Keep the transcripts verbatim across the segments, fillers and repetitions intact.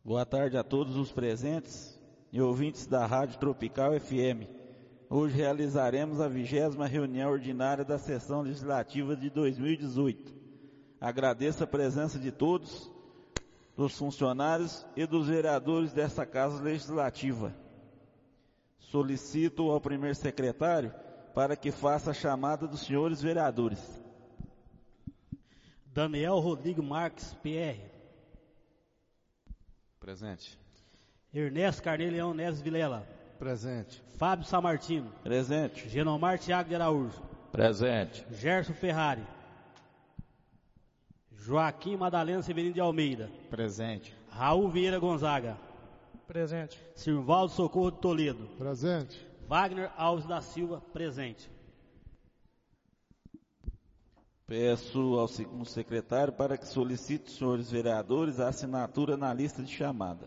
Boa tarde a todos os presentes e ouvintes da Rádio Tropical F M. Hoje realizaremos a vigésima reunião ordinária da sessão legislativa de dois mil e dezoito. Agradeço a presença de todos, dos funcionários e dos vereadores desta Casa Legislativa. Solicito ao primeiro secretário para que faça a chamada dos senhores vereadores. Daniel Rodrigo Marques, P R. Presente. Ernesto Carneiro Leão Neves Vilela. Presente. Fábio Samartino. Presente. Genomar Tiago de Araújo. Presente. Gerson Ferrari. Joaquim Madalena Severino de Almeida. Presente. Raul Vieira Gonzaga. Presente. Silvaldo Socorro de Toledo. Presente. Wagner Alves da Silva, presente. Peço ao segundo secretário para que solicite, senhores vereadores, a assinatura na lista de chamada.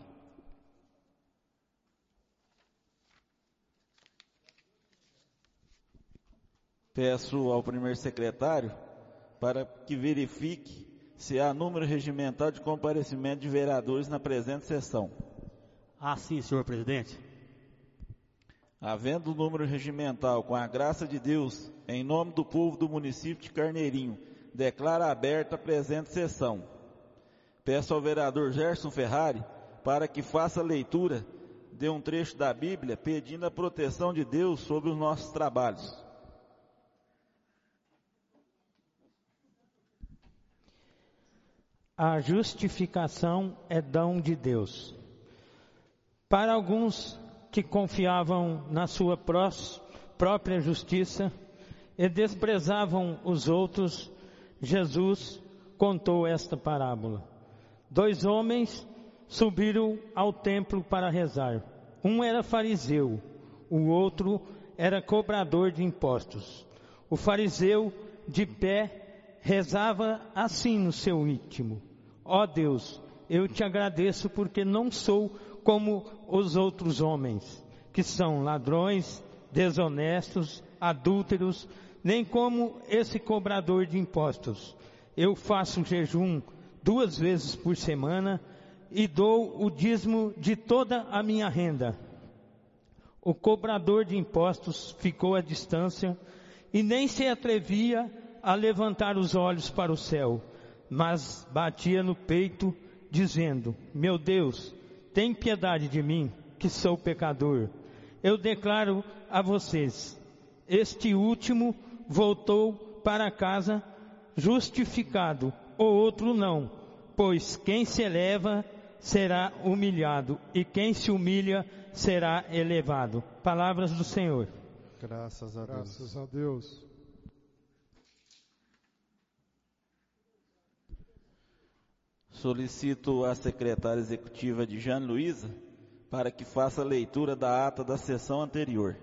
Peço ao primeiro secretário para que verifique se há número regimental de comparecimento de vereadores na presente sessão. Ah, sim, senhor presidente. Havendo o número regimental, com a graça de Deus, em nome do povo do município de Carneirinho, declaro aberta a presente sessão. Peço ao vereador Gerson Ferrari para que faça a leitura de um trecho da Bíblia pedindo a proteção de Deus sobre os nossos trabalhos. A justificação é dom de Deus. Para alguns que confiavam na sua prós, própria justiça e desprezavam os outros, Jesus contou esta parábola. Dois homens subiram ao templo para rezar. Um era fariseu, o outro era cobrador de impostos. O fariseu, de pé, rezava assim no seu íntimo: ó Deus, eu te agradeço porque não sou como os outros homens, que são ladrões, desonestos, adúlteros, nem como esse cobrador de impostos. Eu faço jejum duas vezes por semana e dou o dízimo de toda a minha renda. O cobrador de impostos ficou à distância e nem se atrevia a levantar os olhos para o céu, mas batia no peito, dizendo: meu Deus, tem piedade de mim, que sou pecador. Eu declaro a vocês, este último voltou para casa justificado, o outro não, pois quem se eleva será humilhado, e quem se humilha será elevado. Palavras do Senhor. Graças a Deus. Graças a Deus. Solicito à secretária executiva de Jane Luiza para que faça a leitura da ata da sessão anterior.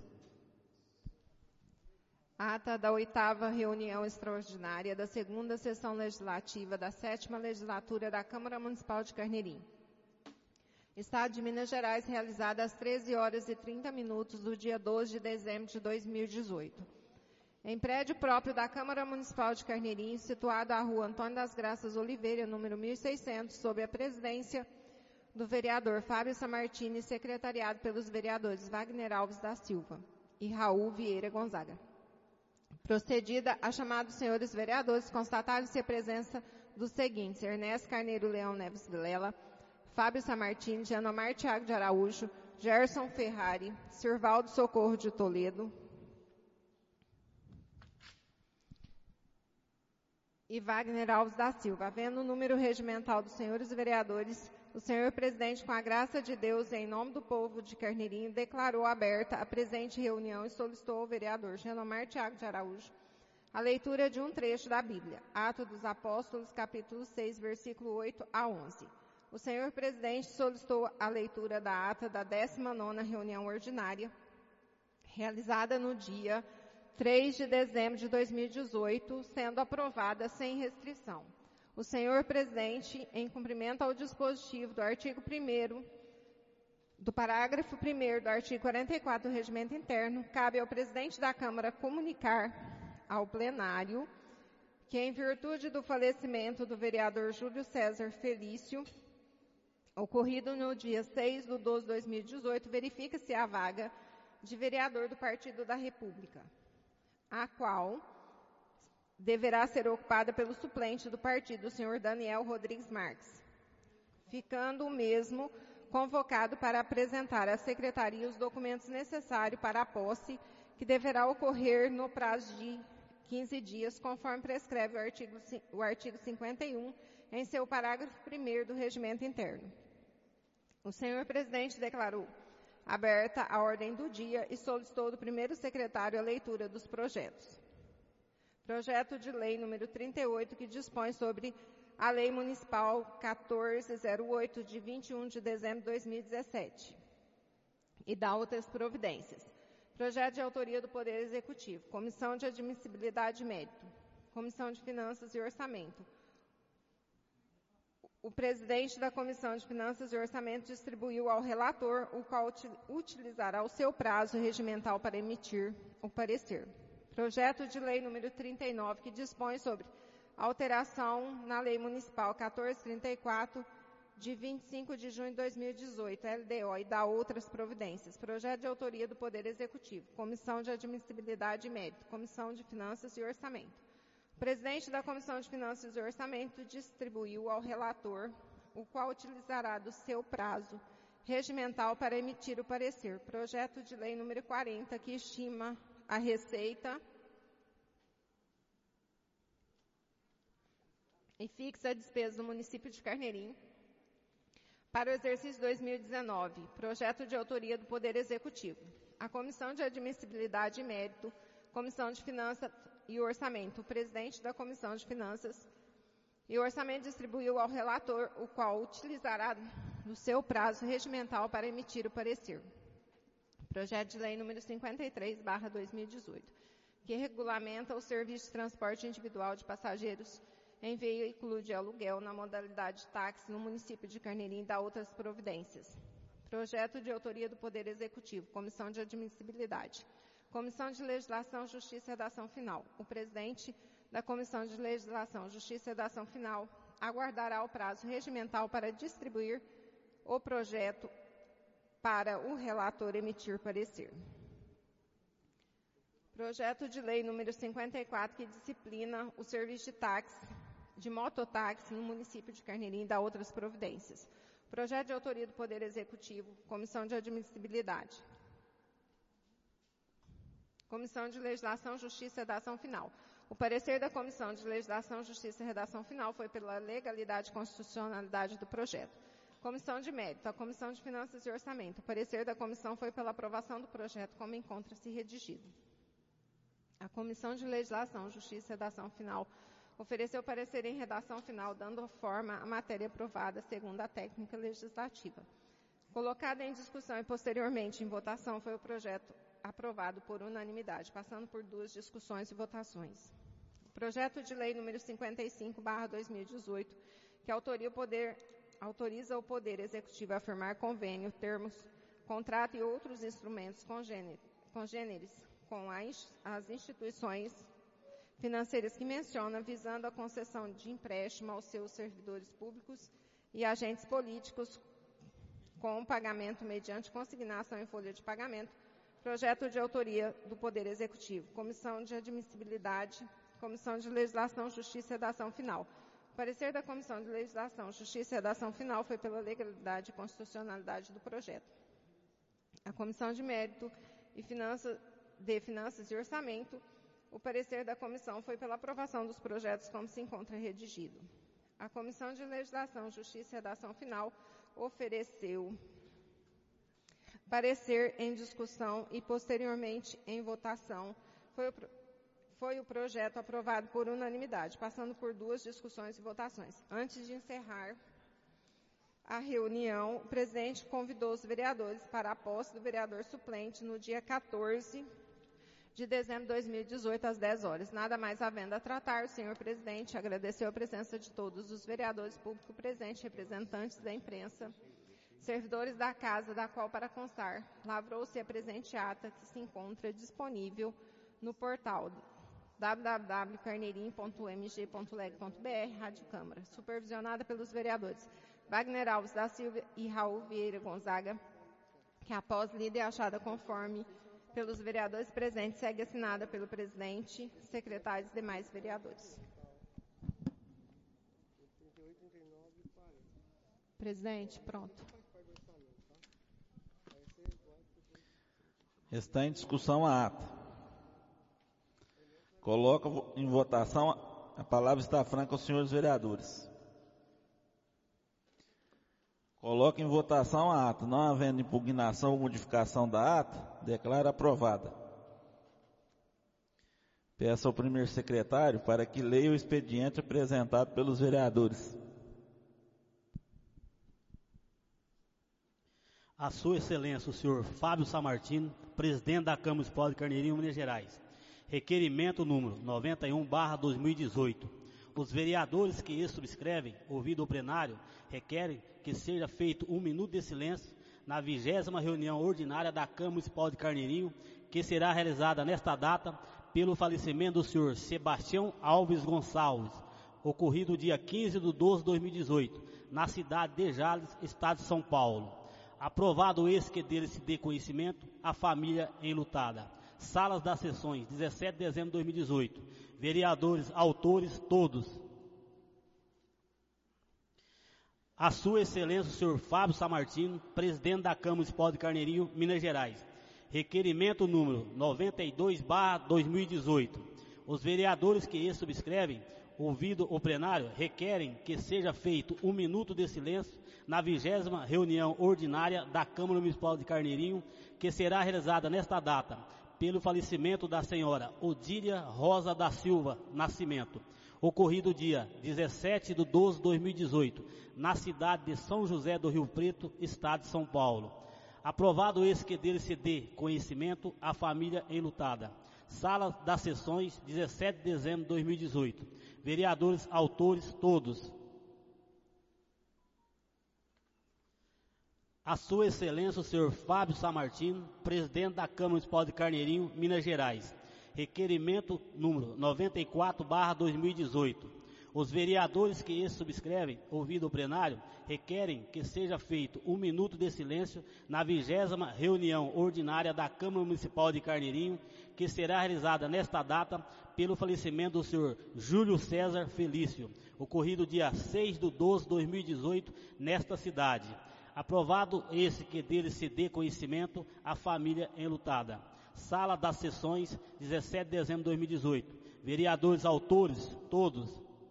Ata da oitava reunião extraordinária da segunda sessão legislativa da sétima legislatura da Câmara Municipal de Carneirinho. Estado de Minas Gerais, realizada às treze horas e trinta minutos do dia doze de dezembro de dois mil e dezoito. Em prédio próprio da Câmara Municipal de Carneirinho, situado à rua Antônio das Graças Oliveira, número mil e seiscentos, sob a presidência do vereador Fábio Samartini, secretariado pelos vereadores Wagner Alves da Silva e Raul Vieira Gonzaga. Procedida a chamada dos senhores vereadores, constataram-se a presença dos seguintes: Ernesto Carneiro Leão Neves Vilela, Fábio Samartini, Genomar Tiago de Araújo, Gerson Ferrari, Silvaldo Socorro de Toledo e Wagner Alves da Silva. Havendo o número regimental dos senhores vereadores, o senhor presidente, com a graça de Deus, em nome do povo de Carneirinho, declarou aberta a presente reunião e solicitou ao vereador Genomar Tiago de Araújo a leitura de um trecho da Bíblia, Atos dos Apóstolos, capítulo seis, versículo oito a onze. O senhor presidente solicitou a leitura da ata da décima nona reunião ordinária, realizada no dia três de dezembro de dois mil e dezoito, sendo aprovada sem restrição. O senhor presidente, em cumprimento ao dispositivo do artigo primeiro, do parágrafo primeiro do artigo quarenta e quatro do Regimento Interno, cabe ao presidente da Câmara comunicar ao plenário que, em virtude do falecimento do vereador Júlio César Felício, ocorrido no dia seis de doze de dois mil e dezoito, verifica-se a vaga de vereador do Partido da República, a qual deverá ser ocupada pelo suplente do partido, o senhor Daniel Rodrigues Marques, ficando o mesmo convocado para apresentar à secretaria os documentos necessários para a posse, que deverá ocorrer no prazo de quinze dias, conforme prescreve o artigo, o artigo cinquenta e um, em seu parágrafo primeiro do Regimento Interno. O senhor presidente declarou aberta a ordem do dia e solicitou do primeiro secretário a leitura dos projetos. Projeto de lei número trinta e oito, que dispõe sobre a Lei Municipal quatorze zero oito, de vinte e um de dezembro de dois mil e dezessete, e dá outras providências. Projeto de autoria do Poder Executivo, Comissão de Admissibilidade e Mérito, Comissão de Finanças e Orçamento. O presidente da Comissão de Finanças e Orçamento distribuiu ao relator, o qual utilizará o seu prazo regimental para emitir o parecer. Projeto de lei número trinta e nove, que dispõe sobre alteração na Lei Municipal quatorze trinta e quatro, de vinte e cinco de junho de dois mil e dezoito, L D O, e dá outras providências. Projeto de autoria do Poder Executivo, Comissão de Admissibilidade e Mérito, Comissão de Finanças e Orçamento. O presidente da Comissão de Finanças e Orçamento distribuiu ao relator, o qual utilizará do seu prazo regimental para emitir o parecer. Projeto de lei número quarenta, que estima a receita e fixa a despesa do município de Carneirinho para o exercício dois mil e dezenove. Projeto de autoria do Poder Executivo. A Comissão de Admissibilidade e Mérito, Comissão de Finanças e Orçamento. O presidente da Comissão de Finanças e Orçamento distribuiu ao relator, o qual utilizará do seu prazo regimental para emitir o parecer. Projeto de lei número cinquenta e três, barra dois mil e dezoito, que regulamenta o serviço de transporte individual de passageiros em veículo de aluguel na modalidade táxi no município de Carneirinho e dá outras providências. Projeto de autoria do Poder Executivo, Comissão de Admissibilidade. Comissão de Legislação, Justiça e Redação Final. O presidente da Comissão de Legislação, Justiça e Redação Final aguardará o prazo regimental para distribuir o projeto para o relator emitir parecer. Projeto de lei número cinquenta e quatro, que disciplina o serviço de táxi, de mototáxi no município de Carneirinho e dá outras providências. Projeto de autoria do Poder Executivo, Comissão de Admissibilidade. Comissão de Legislação, Justiça e Redação Final. O parecer da Comissão de Legislação, Justiça e Redação Final foi pela legalidade e constitucionalidade do projeto. Comissão de Mérito. A Comissão de Finanças e Orçamento. O parecer da comissão foi pela aprovação do projeto como encontra-se redigido. A Comissão de Legislação, Justiça e Redação Final ofereceu parecer em redação final, dando forma à matéria aprovada segundo a técnica legislativa. Colocado em discussão e posteriormente em votação foi o projeto aprovado por unanimidade, passando por duas discussões e votações. O projeto de lei número cinquenta e cinco, barra dois mil e dezoito, que autoria o poder, autoriza o Poder Executivo a firmar convênio, termos, contrato e outros instrumentos congêneres com as instituições financeiras que menciona, visando a concessão de empréstimo aos seus servidores públicos e agentes políticos com pagamento mediante consignação em folha de pagamento. Projeto de autoria do Poder Executivo, Comissão de Admissibilidade, Comissão de Legislação, Justiça e Redação Final. O parecer da Comissão de Legislação, Justiça e Redação Final foi pela legalidade e constitucionalidade do projeto. A Comissão de Mérito e Finanças, de Finanças e Orçamento, o parecer da comissão foi pela aprovação dos projetos como se encontra redigido. A Comissão de Legislação, Justiça e Redação Final ofereceu parecer em discussão e posteriormente em votação. Foi o, foi o projeto aprovado por unanimidade, passando por duas discussões e votações. Antes de encerrar a reunião, o presidente convidou os vereadores para a posse do vereador suplente no dia quatorze de dezembro de dois mil e dezoito, às dez horas. Nada mais havendo a tratar, o senhor presidente agradeceu a presença de todos os vereadores públicos presentes, representantes da imprensa, servidores da casa, da qual, para constar, lavrou-se a presente ata que se encontra disponível no portal w w w ponto carneirinho ponto m g ponto leg ponto b r, Rádio Câmara, supervisionada pelos vereadores Wagner Alves da Silva e Raul Vieira Gonzaga, que após lida e achada conforme pelos vereadores presentes, segue assinada pelo presidente, secretários e demais vereadores. Presidente, pronto. Está em discussão a ata. Coloca em votação, a palavra está franca aos senhores vereadores. Coloca em votação a ata. Não havendo impugnação ou modificação da ata, declara aprovada. Peço ao primeiro secretário para que leia o expediente apresentado pelos vereadores. A Sua Excelência, o senhor Fábio Samartino, presidente da Câmara Municipal de Carneirinho, Minas Gerais. Requerimento número noventa e um barra dois mil e dezoito. Os vereadores que este subscrevem, ouvido o plenário, requerem que seja feito um minuto de silêncio na vigésima reunião ordinária da Câmara Municipal de Carneirinho, que será realizada nesta data pelo falecimento do senhor Sebastião Alves Gonçalves, ocorrido dia quinze de doze de dois mil e dezoito, na cidade de Jales, estado de São Paulo. Aprovado esse que dele se dê conhecimento, a família enlutada. Salas das sessões, dezessete de dezembro de dois mil e dezoito. Vereadores, autores, todos. A Sua Excelência, o senhor Fábio Samartino, presidente da Câmara Municipal de Carneirinho, Minas Gerais. Requerimento número noventa e dois barra dois mil e dezoito. Os vereadores que este subscrevem, ouvido o plenário, requerem que seja feito um minuto de silêncio na vigésima reunião ordinária da Câmara Municipal de Carneirinho, que será realizada nesta data, pelo falecimento da senhora Odília Rosa da Silva Nascimento, ocorrido dia dezessete de doze de dois mil e dezoito, na cidade de São José do Rio Preto, estado de São Paulo. Aprovado esse que dele se dê conhecimento, a família enlutada. Sala das sessões, dezessete de dezembro de dois mil e dezoito. Vereadores, autores, todos. A Sua Excelência, o senhor Fábio Samartino, presidente da Câmara Municipal de Carneirinho, Minas Gerais. Requerimento número noventa e quatro barra dois mil e dezoito. Os vereadores que este subscrevem, ouvido o plenário, requerem que seja feito um minuto de silêncio na vigésima reunião ordinária da Câmara Municipal de Carneirinho, que será realizada nesta data pelo falecimento do senhor Júlio César Felício, ocorrido dia seis de doze de dois mil e dezoito, nesta cidade. Aprovado esse que dele se dê conhecimento, a família enlutada. Sala das sessões, dezessete de dezembro de dois mil e dezoito. Vereadores, autores, todos.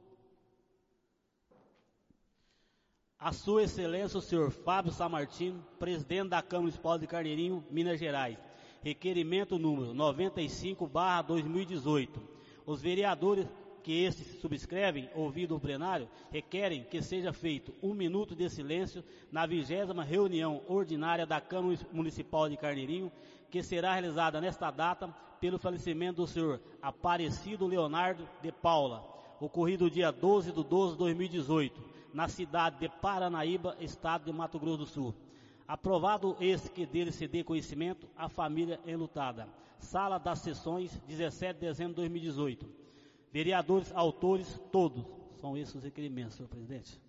A Sua Excelência, o senhor Fábio Samartino, presidente da Câmara Municipal de Carneirinho, Minas Gerais. Requerimento número noventa e cinco barra dois mil e dezoito. Os vereadores que estes subscrevem, ouvido o plenário, requerem que seja feito um minuto de silêncio na vigésima reunião ordinária da Câmara Municipal de Carneirinho, que será realizada nesta data pelo falecimento do senhor Aparecido Leonardo de Paula, ocorrido dia doze de doze de dois mil e dezoito, na cidade de Paranaíba, estado de Mato Grosso do Sul. Aprovado esse que dele se dê conhecimento, a família enlutada. Sala das sessões, dezessete de dezembro de dois mil e dezoito. Vereadores, autores, todos. São esses os requerimentos, senhor presidente.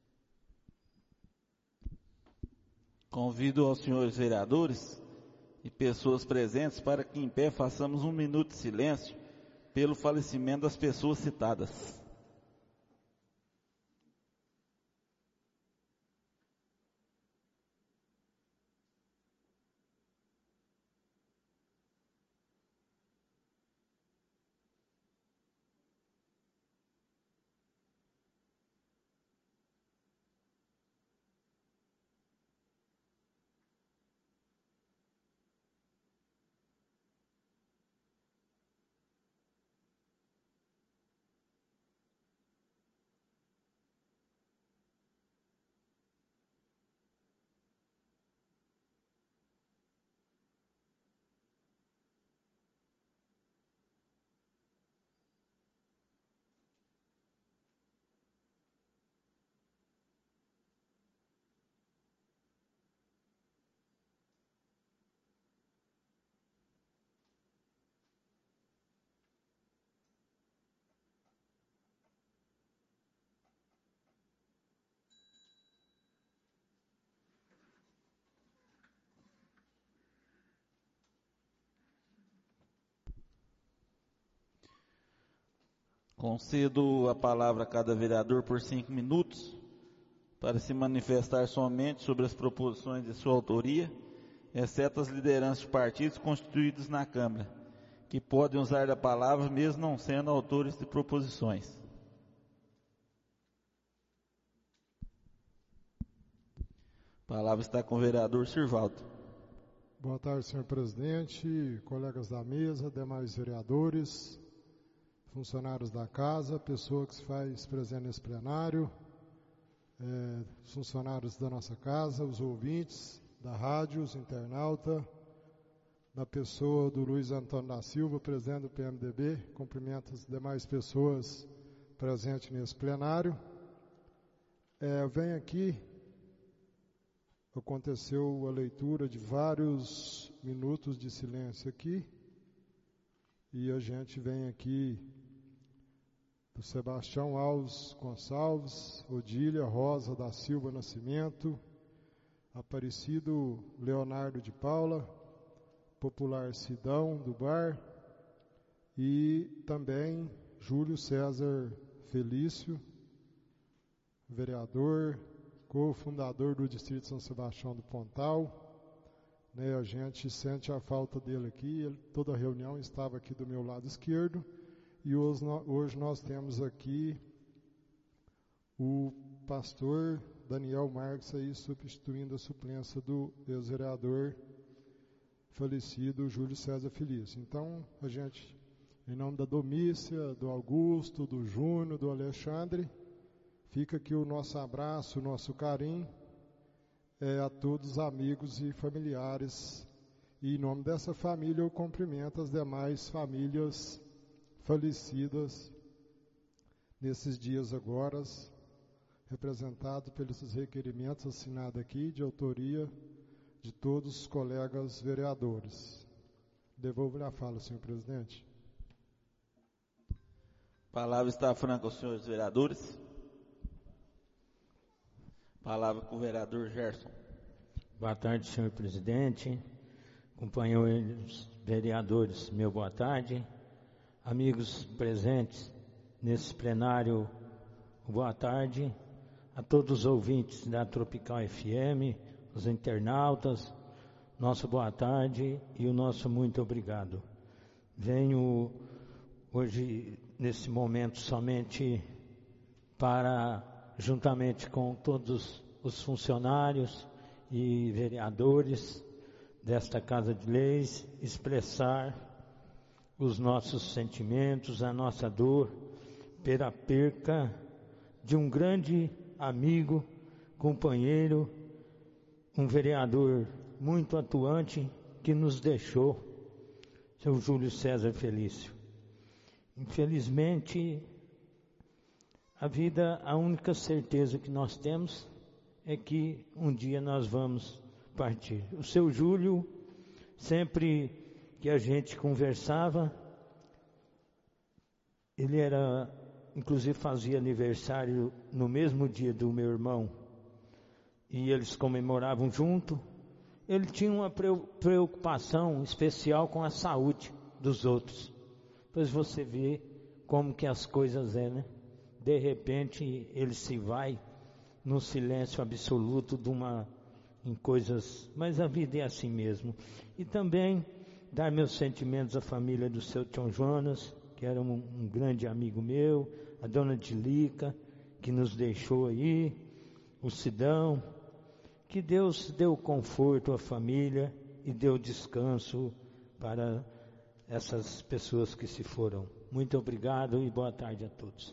Convido aos senhores vereadores e pessoas presentes para que em pé façamos um minuto de silêncio pelo falecimento das pessoas citadas. Concedo a palavra a cada vereador por cinco minutos para se manifestar somente sobre as proposições de sua autoria, exceto as lideranças de partidos constituídos na Câmara, que podem usar da palavra mesmo não sendo autores de proposições. A palavra está com o vereador Sirvaldo. Boa tarde, senhor presidente, colegas da mesa, demais vereadores, funcionários da casa, pessoa que se faz presente nesse plenário, é, funcionários da nossa casa, os ouvintes da rádio, os internautas, da pessoa do Luiz Antônio da Silva, presidente do P M D B, cumprimento as demais pessoas presentes nesse plenário. É, eu venho aqui, aconteceu a leitura de vários minutos de silêncio aqui, e a gente vem aqui do Sebastião Alves Gonçalves, Odília Rosa da Silva Nascimento, Aparecido Leonardo de Paula, Popular Sidão do Bar, e também Júlio César Felício, vereador, cofundador do Distrito São Sebastião do Pontal. Né, a gente sente a falta dele aqui, ele, toda a reunião estava aqui do meu lado esquerdo, e hoje, hoje nós temos aqui o pastor Daniel Marques aí substituindo a suplência do ex-vereador falecido Júlio César Felício. Então, a gente, em nome da Domícia, do Augusto, do Júnior, do Alexandre, fica aqui o nosso abraço, o nosso carinho é, a todos os amigos e familiares. E em nome dessa família eu cumprimento as demais famílias falecidas nesses dias agora, representado pelos requerimentos assinados aqui de autoria de todos os colegas vereadores. Devolvo-lhe a fala, senhor presidente. A palavra está franca aos senhores vereadores. Palavra com o vereador Gerson. Boa tarde, senhor presidente, companheiros vereadores, meu boa tarde, amigos presentes nesse plenário, boa tarde, a todos os ouvintes da Tropical F M, os internautas, nosso boa tarde e o nosso muito obrigado. Venho hoje, nesse momento, somente para, juntamente com todos os funcionários e vereadores desta Casa de Leis, expressar os nossos sentimentos, a nossa dor pela perca de um grande amigo, companheiro, um vereador muito atuante que nos deixou, seu Júlio César Felício. Infelizmente, a vida, a única certeza que nós temos é que um dia nós vamos partir. O seu Júlio, sempre que a gente conversava, ele era, inclusive fazia aniversário no mesmo dia do meu irmão, e eles comemoravam junto. Ele tinha uma preocupação especial com a saúde dos outros. Pois você vê como que as coisas é, né? De repente ele se vai no silêncio absoluto de uma, em coisas, mas a vida é assim mesmo. E também dar meus sentimentos à família do seu Tião Jonas, que era um, um grande amigo meu, a dona Dilica, que nos deixou aí, o Sidão. Que Deus deu conforto à família e deu descanso para essas pessoas que se foram. Muito obrigado e boa tarde a todos.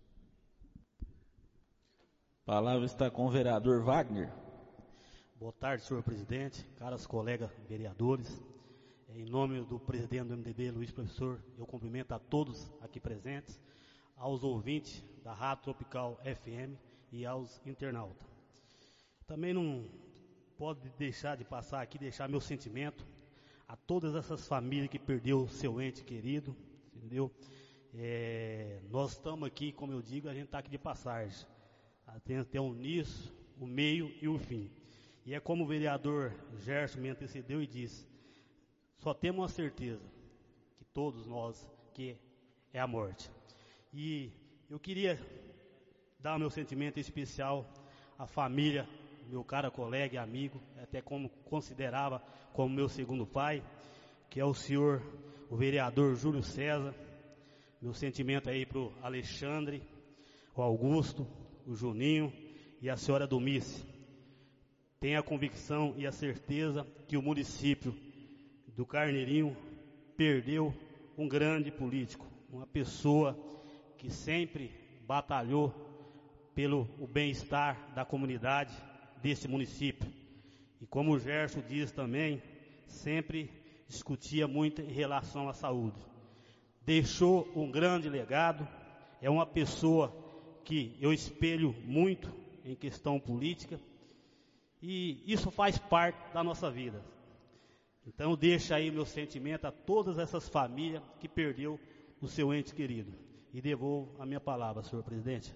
A palavra está com o vereador Wagner. Boa tarde, senhor presidente, caros colegas vereadores. Em nome do presidente do M D B, Luiz Professor, eu cumprimento a todos aqui presentes, aos ouvintes da Rádio Tropical F M e aos internautas. Também não pode deixar de passar aqui, deixar meu sentimento a todas essas famílias que perdeu o seu ente querido, entendeu? É, nós estamos aqui, como eu digo, a gente está aqui de passagem. Tem, tem o início, o meio e o fim. E é como o vereador Gerson me antecedeu e disse, só temos uma certeza, que todos nós, que é a morte. E eu queria dar o meu sentimento especial à família, meu caro colega e amigo, até como considerava como meu segundo pai, que é o senhor, o vereador Júlio César. Meu sentimento aí para o Alexandre, o Augusto, o Juninho e a senhora Domice. Tenho a convicção e a certeza que o município do Carneirinho perdeu um grande político, uma pessoa que sempre batalhou pelo o bem-estar da comunidade desse município. E como o Gerson diz também, sempre discutia muito em relação à saúde. Deixou um grande legado, é uma pessoa que eu espelho muito em questão política, e isso faz parte da nossa vida. Então deixa aí meu sentimento a todas essas famílias que perdeu o seu ente querido. E devolvo a minha palavra, senhor presidente.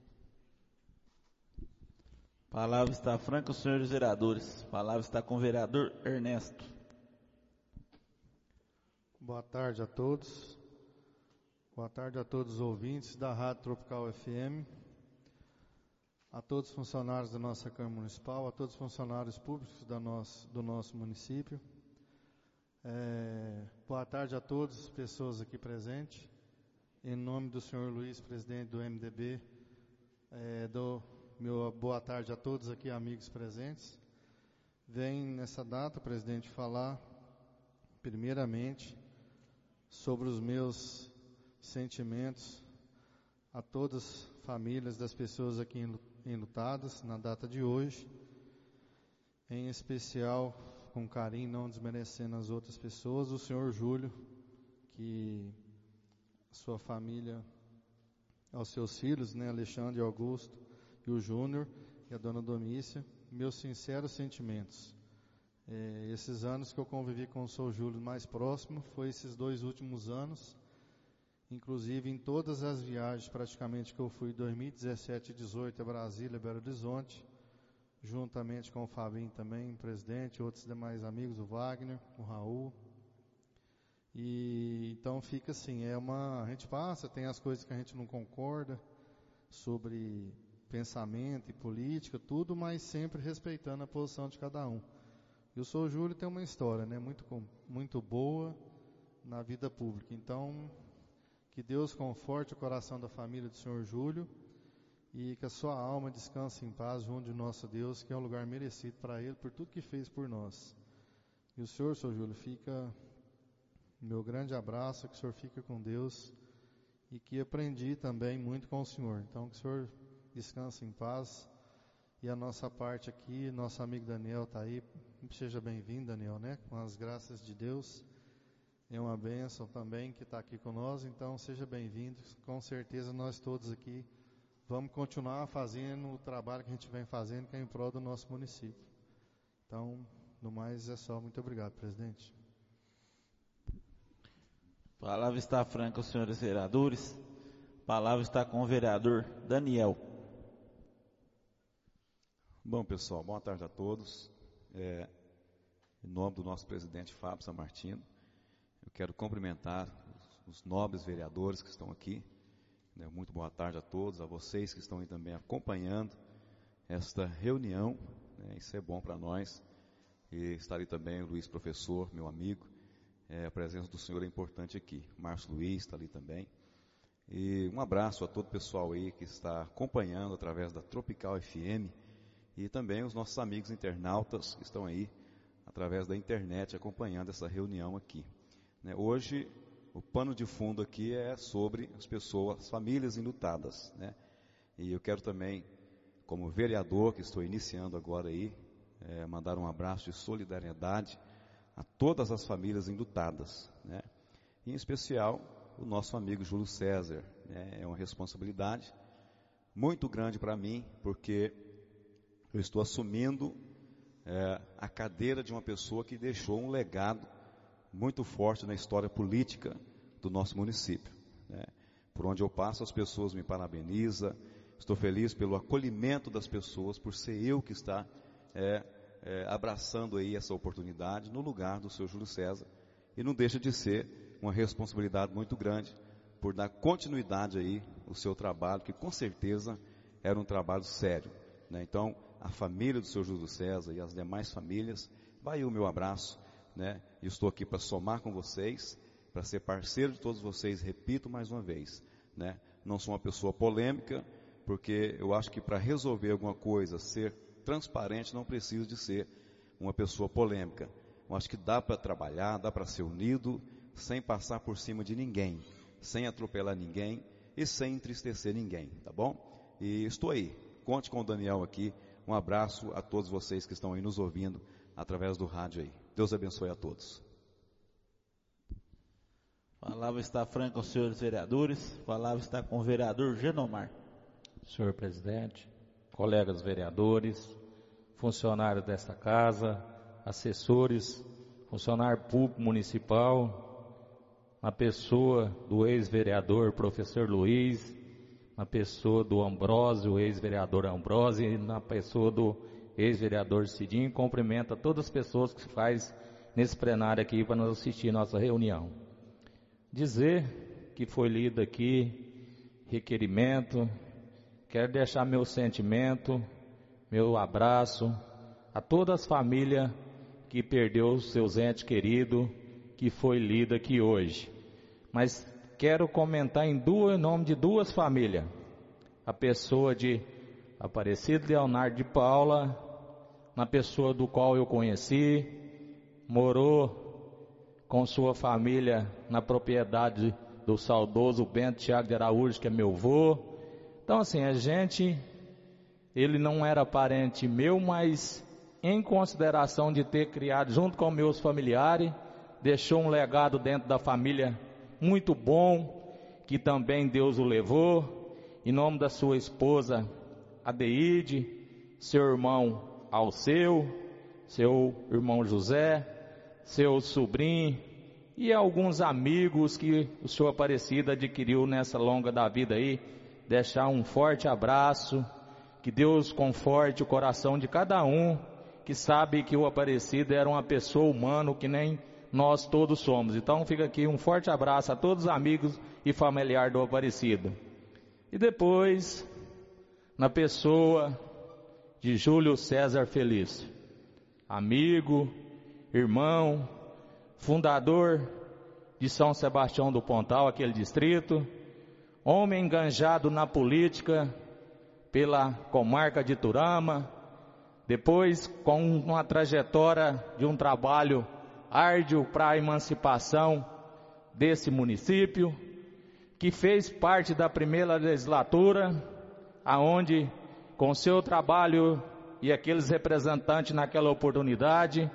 Palavra está franca, os senhores vereadores. Palavra está com o vereador Ernesto. Boa tarde a todos. Boa tarde a todos os ouvintes da Rádio Tropical F M, a todos os funcionários da nossa Câmara Municipal, a todos os funcionários públicos da nosso, do nosso município. É, boa tarde a todas as pessoas aqui presentes. Em nome do senhor Luiz, presidente do M D B, é, dou meu boa tarde a todos aqui, amigos presentes. Venho nessa data, presidente, falar primeiramente sobre os meus sentimentos a todas as famílias das pessoas aqui enlutadas na data de hoje, em especial, com carinho, não desmerecendo as outras pessoas, o senhor Júlio, que a sua família, aos seus filhos, né, Alexandre e Augusto, e o Júnior, e a dona Domícia, meus sinceros sentimentos. É, esses anos que eu convivi com o senhor Júlio mais próximo, foi esses dois últimos anos, inclusive em todas as viagens praticamente que eu fui, dois mil e dezessete e dezoito, a Brasília, Belo Horizonte, juntamente com o Fabinho também, presidente, outros demais amigos, o Wagner, o Raul. E então fica assim, é uma, a gente passa, tem as coisas que a gente não concorda sobre pensamento e política, tudo, mas sempre respeitando a posição de cada um. E o senhor Júlio tem uma história, né, muito, muito boa na vida pública. Então, que Deus conforte o coração da família do senhor Júlio e que a sua alma descanse em paz junto de nosso Deus, que é um lugar merecido para ele, por tudo que fez por nós. E o senhor, senhor Júlio, fica meu grande abraço, que o senhor fica com Deus e que aprendi também muito com o senhor. Então, que o senhor descanse em paz. E a nossa parte aqui, nosso amigo Daniel está aí. Seja bem-vindo, Daniel, né? Com as graças de Deus. É uma bênção também que está aqui conosco. Então, seja bem-vindo. Com certeza, nós todos aqui vamos continuar fazendo o trabalho que a gente vem fazendo, que é em prol do nosso município. Então, no mais, é só. Muito obrigado, presidente. Palavra está franca, os senhores vereadores. Palavra está com o vereador Daniel. Bom, pessoal, boa tarde a todos. É, em nome do nosso presidente Fábio Samartino, eu quero cumprimentar os, os nobres vereadores que estão aqui. Né, muito boa tarde a todos, a vocês que estão aí também acompanhando esta reunião. Né, isso é bom para nós. E está ali também o Luiz Professor, meu amigo. É, a presença do senhor é importante aqui. O Márcio Luiz está ali também. E um abraço a todo o pessoal aí que está acompanhando através da Tropical F M. E também os nossos amigos internautas que estão aí, através da internet, acompanhando essa reunião aqui. Né, hoje, o pano de fundo aqui é sobre as pessoas, as famílias enlutadas. Né? E eu quero também, como vereador que estou iniciando agora aí, é, mandar um abraço de solidariedade a todas as famílias enlutadas. Né? Em especial, o nosso amigo Júlio César. Né? É uma responsabilidade muito grande para mim, porque eu estou assumindo é, a cadeira de uma pessoa que deixou um legado muito forte na história política do nosso município. Né? Por onde eu passo, as pessoas me parabenizam. Estou feliz pelo acolhimento das pessoas, por ser eu que está é, é, abraçando aí essa oportunidade no lugar do seu Júlio César. E não deixa de ser uma responsabilidade muito grande por dar continuidade aí ao seu trabalho, que com certeza era um trabalho sério, né? Então, a família do senhor Júlio César e as demais famílias, vai aí o meu abraço, né? Eu estou aqui para somar com vocês, para ser parceiro de todos vocês, repito mais uma vez, né? Não sou uma pessoa polêmica, porque eu acho que para resolver alguma coisa, ser transparente, não preciso de ser uma pessoa polêmica. Eu acho que dá para trabalhar, dá para ser unido, sem passar por cima de ninguém, sem atropelar ninguém e sem entristecer ninguém, tá bom? E estou aí, conte com o Daniel aqui. Um abraço a todos vocês que estão aí nos ouvindo através do rádio aí. Deus abençoe a todos. A palavra está franca aos senhores vereadores. A palavra está com o vereador Genomar. Senhor presidente, colegas vereadores, funcionários desta casa, assessores, funcionário público municipal, na pessoa do ex-vereador professor Luiz, na pessoa do Ambrósio, ex-vereador Ambrósio, e na pessoa do ex-vereador Cidinho, cumprimenta todas as pessoas que se faz nesse plenário aqui para nos assistir a nossa reunião. Dizer que foi lido aqui requerimento, quero deixar meu sentimento, meu abraço a todas as famílias que perdeu seus entes queridos, que foi lido aqui hoje. Mas quero comentar em duas, em nome de duas famílias. A pessoa de Aparecido Leonardo de Paula, na pessoa do qual eu conheci, morou com sua família na propriedade do saudoso Bento Thiago de Araújo, que é meu avô. Então assim, a gente, ele não era parente meu, mas em consideração de ter criado junto com meus familiares, deixou um legado dentro da família muito bom, que também Deus o levou, em nome da sua esposa Adeide, seu irmão Alceu, seu irmão José, seu sobrinho e alguns amigos que o senhor Aparecido adquiriu nessa longa da vida aí. Deixar um forte abraço, que Deus conforte o coração de cada um, que sabe que o Aparecido era uma pessoa humana, que nem nós todos somos. Então fica aqui um forte abraço a todos os amigos e familiares do Aparecido. E depois, na pessoa de Júlio César Felício, amigo, irmão, fundador de São Sebastião do Pontal, aquele distrito, homem enganjado na política pela comarca de Turama, depois com uma trajetória de um trabalho árduo para a emancipação desse município, que fez parte da primeira legislatura, aonde com seu trabalho e aqueles representantes naquela oportunidade,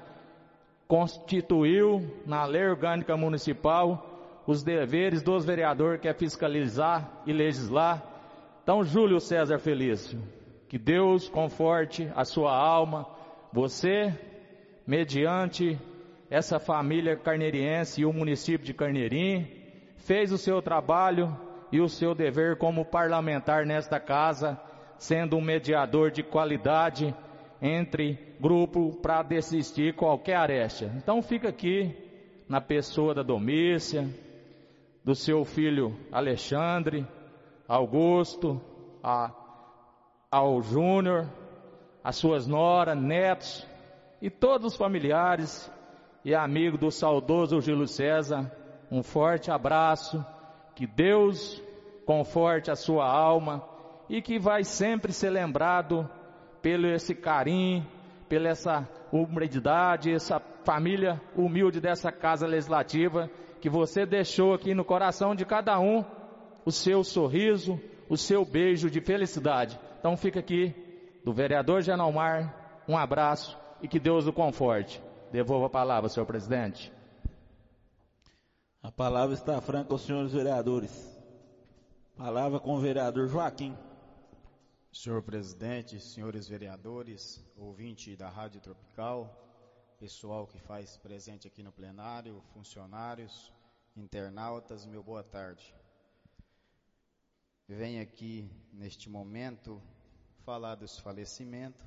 constituiu na lei orgânica municipal os deveres dos vereadores, que é fiscalizar e legislar. Então, Júlio César Felício, que Deus conforte a sua alma, você, mediante essa família carneirense e o município de Carneirinho, fez o seu trabalho e o seu dever como parlamentar nesta casa, sendo um mediador de qualidade entre grupo para desistir qualquer arestia. Então fica aqui na pessoa da Domícia, do seu filho Alexandre, Augusto, a, ao Júnior, as suas noras, netos e todos os familiares e amigos do saudoso Júlio César, um forte abraço, que Deus conforte a sua alma e que vai sempre ser lembrado pelo esse carinho, pela essa humildade, essa família humilde dessa casa legislativa, que você deixou aqui no coração de cada um o seu sorriso, o seu beijo de felicidade. Então fica aqui do vereador Genomar um abraço e que Deus o conforte. Devolvo a palavra, senhor presidente. A palavra está franca aos senhores vereadores. Palavra com o vereador Joaquim. Senhor presidente, senhores vereadores, ouvinte da Rádio Tropical, pessoal que faz presente aqui no plenário, funcionários, internautas, meu boa tarde. Venho aqui neste momento falar dos falecimentos,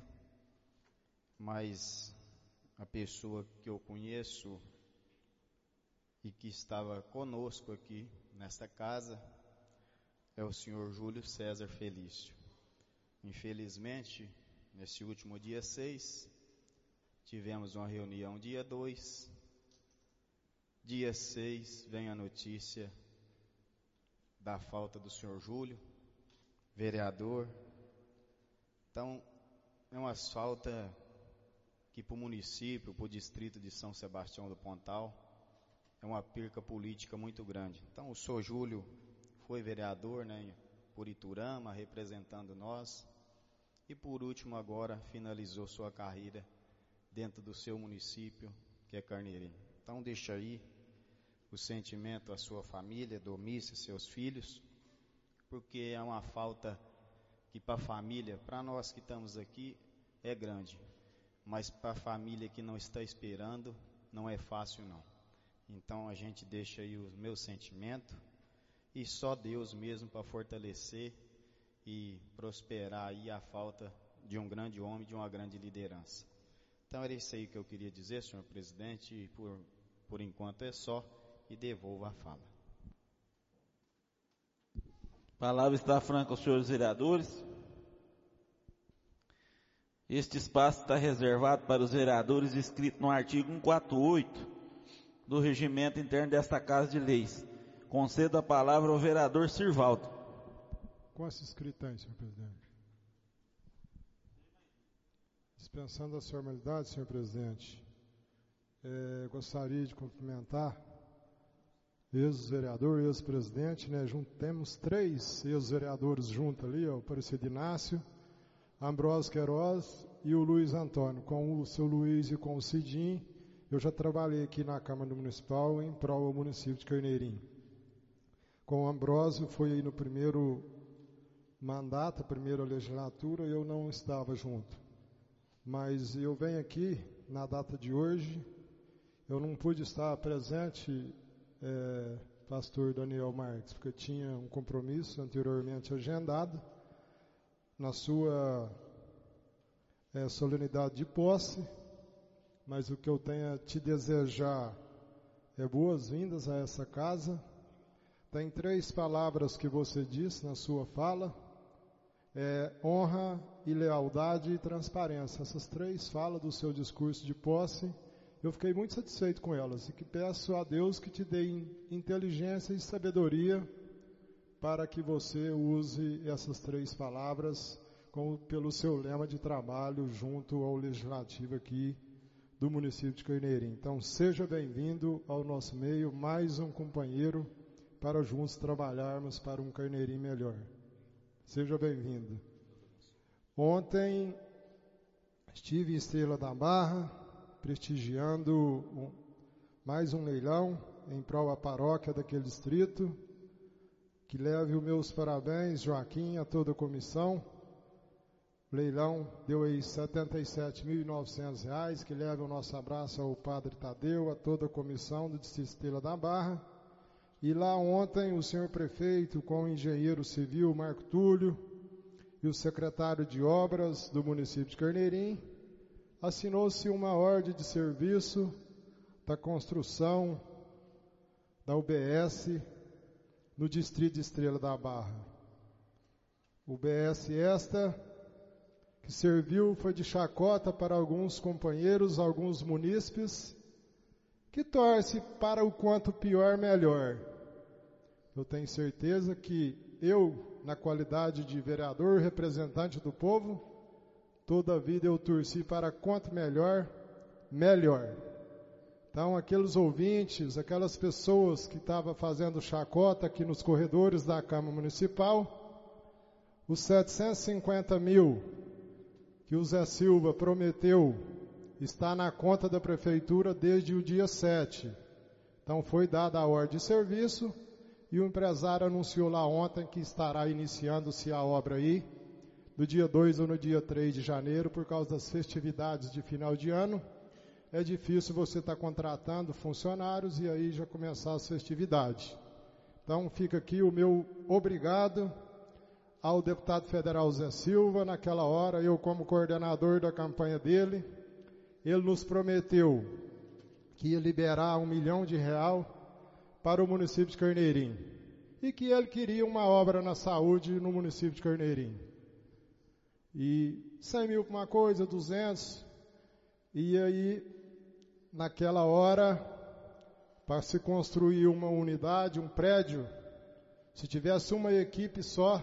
mas a pessoa que eu conheço e que estava conosco aqui nesta casa é o senhor Júlio César Felício. Infelizmente, nesse último dia seis, tivemos uma reunião dia dois, dia seis vem a notícia da falta do senhor Júlio, vereador. Então, é uma falta que para o município, para o distrito de São Sebastião do Pontal, é uma perca política muito grande. Então, o senhor Júlio foi vereador, né, por Iturama, representando nós, e por último agora finalizou sua carreira dentro do seu município, que é Carneirinho. Então, deixa aí o sentimento à sua família, Domícia, seus filhos, porque é uma falta que para a família, para nós que estamos aqui, é grande, mas para a família que não está esperando, não é fácil não. Então a gente deixa aí o meu sentimento e só Deus mesmo para fortalecer e prosperar aí a falta de um grande homem, de uma grande liderança. Então era isso aí que eu queria dizer, senhor presidente, e por, por enquanto é só, e devolvo a fala. A palavra está franca aos senhores vereadores. Este espaço está reservado para os vereadores inscritos no artigo cento e quarenta e oito do regimento interno desta Casa de Leis. Concedo a palavra ao vereador Sirvaldo. Com essa escrita aí, senhor presidente. Dispensando as formalidades, senhor presidente, é, gostaria de cumprimentar ex-vereador, ex-presidente, né? Junto, temos três ex-vereadores juntos ali, ó, o Aparecido Inácio, Ambrósio Queiroz e o Luiz Antônio. Com o seu Luiz e com o Cidinho, eu já trabalhei aqui na Câmara Municipal em prol ao município de Carneirinho. Com o Ambrósio, foi aí no primeiro mandato, a primeira legislatura, eu não estava junto. Mas eu venho aqui, na data de hoje, eu não pude estar presente, é, pastor Daniel Marques, porque tinha um compromisso anteriormente agendado, na sua é, solenidade de posse, mas o que eu tenho a te desejar é boas-vindas a essa casa. Tem três palavras que você disse na sua fala, é honra e lealdade e transparência. Essas três falas do seu discurso de posse, eu fiquei muito satisfeito com elas e que peço a Deus que te dê inteligência e sabedoria para que você use essas três palavras como pelo seu lema de trabalho junto ao legislativo aqui do município de Carneirinho. Então, seja bem-vindo ao nosso meio, mais um companheiro para juntos trabalharmos para um Carneirinho melhor. Seja bem-vindo. Ontem estive em Estrela da Barra, prestigiando um, mais um leilão em prol da paróquia daquele distrito. Que leve os meus parabéns, Joaquim, a toda a comissão. O leilão deu aí setenta e sete mil e novecentos reais, que leve o nosso abraço ao Padre Tadeu, a toda a comissão do Distrito Estrela da Barra. E lá ontem o senhor prefeito, com o engenheiro civil Marco Túlio e o secretário de obras do município de Carneirinho, assinou-se uma ordem de serviço da construção da U B S no Distrito de Estrela da Barra. U B S esta que serviu foi de chacota para alguns companheiros, alguns munícipes, que torce para o quanto pior, melhor. Eu tenho certeza que eu, na qualidade de vereador, representante do povo, toda a vida eu torci para quanto melhor, melhor. Então, aqueles ouvintes, aquelas pessoas que estavam fazendo chacota aqui nos corredores da Câmara Municipal, os setecentos e cinquenta mil que o Zé Silva prometeu está na conta da Prefeitura desde o dia sete. Então, foi dada a ordem de serviço e o empresário anunciou lá ontem que estará iniciando-se a obra aí, no dia dois ou no dia três de janeiro, por causa das festividades de final de ano. É difícil você estar contratando funcionários e aí já começar as festividades. Então fica aqui o meu obrigado ao deputado federal Zé Silva. Naquela hora, eu como coordenador da campanha dele, ele nos prometeu que ia liberar um milhão de real para o município de Carneirinho. E que ele queria uma obra na saúde no município de Carneirinho. E cem mil para uma coisa, duzentos. E aí, naquela hora, para se construir uma unidade, um prédio, se tivesse uma equipe só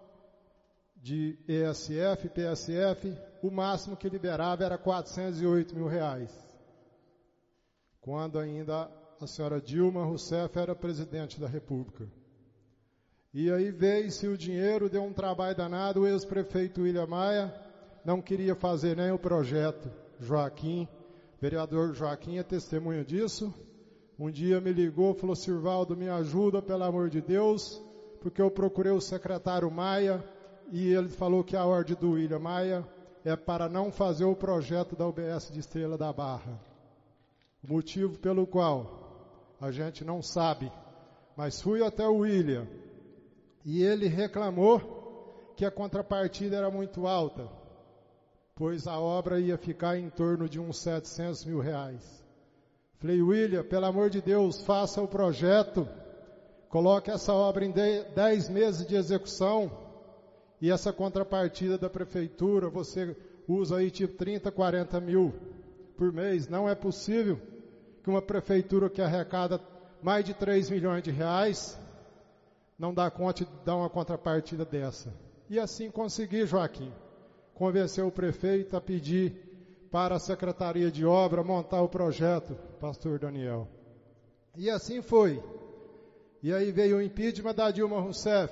de E S F, P S F, o máximo que liberava era quatrocentos e oito mil reais. Quando ainda a senhora Dilma Rousseff era presidente da República. E aí veio-se o dinheiro, deu um trabalho danado, o ex-prefeito William Maia não queria fazer nem o projeto. Joaquim, vereador Joaquim é testemunha disso. Um dia me ligou, falou: Sirvaldo, me ajuda, pelo amor de Deus, porque eu procurei o secretário Maia e ele falou que a ordem do William Maia é para não fazer o projeto da U B S de Estrela da Barra. O motivo pelo qual a gente não sabe, mas fui até o William e ele reclamou que a contrapartida era muito alta, pois a obra ia ficar em torno de uns setecentos mil reais. Falei: William, pelo amor de Deus, faça o projeto, coloque essa obra em dez meses de execução e essa contrapartida da prefeitura, você usa aí tipo trinta, quarenta mil por mês. Não é possível que uma prefeitura que arrecada mais de três milhões de reais não dá conta de dar uma contrapartida dessa. E assim consegui, Joaquim, convencer o prefeito a pedir para a Secretaria de Obra montar o projeto, pastor Daniel. E assim foi. E aí veio o impeachment da Dilma Rousseff.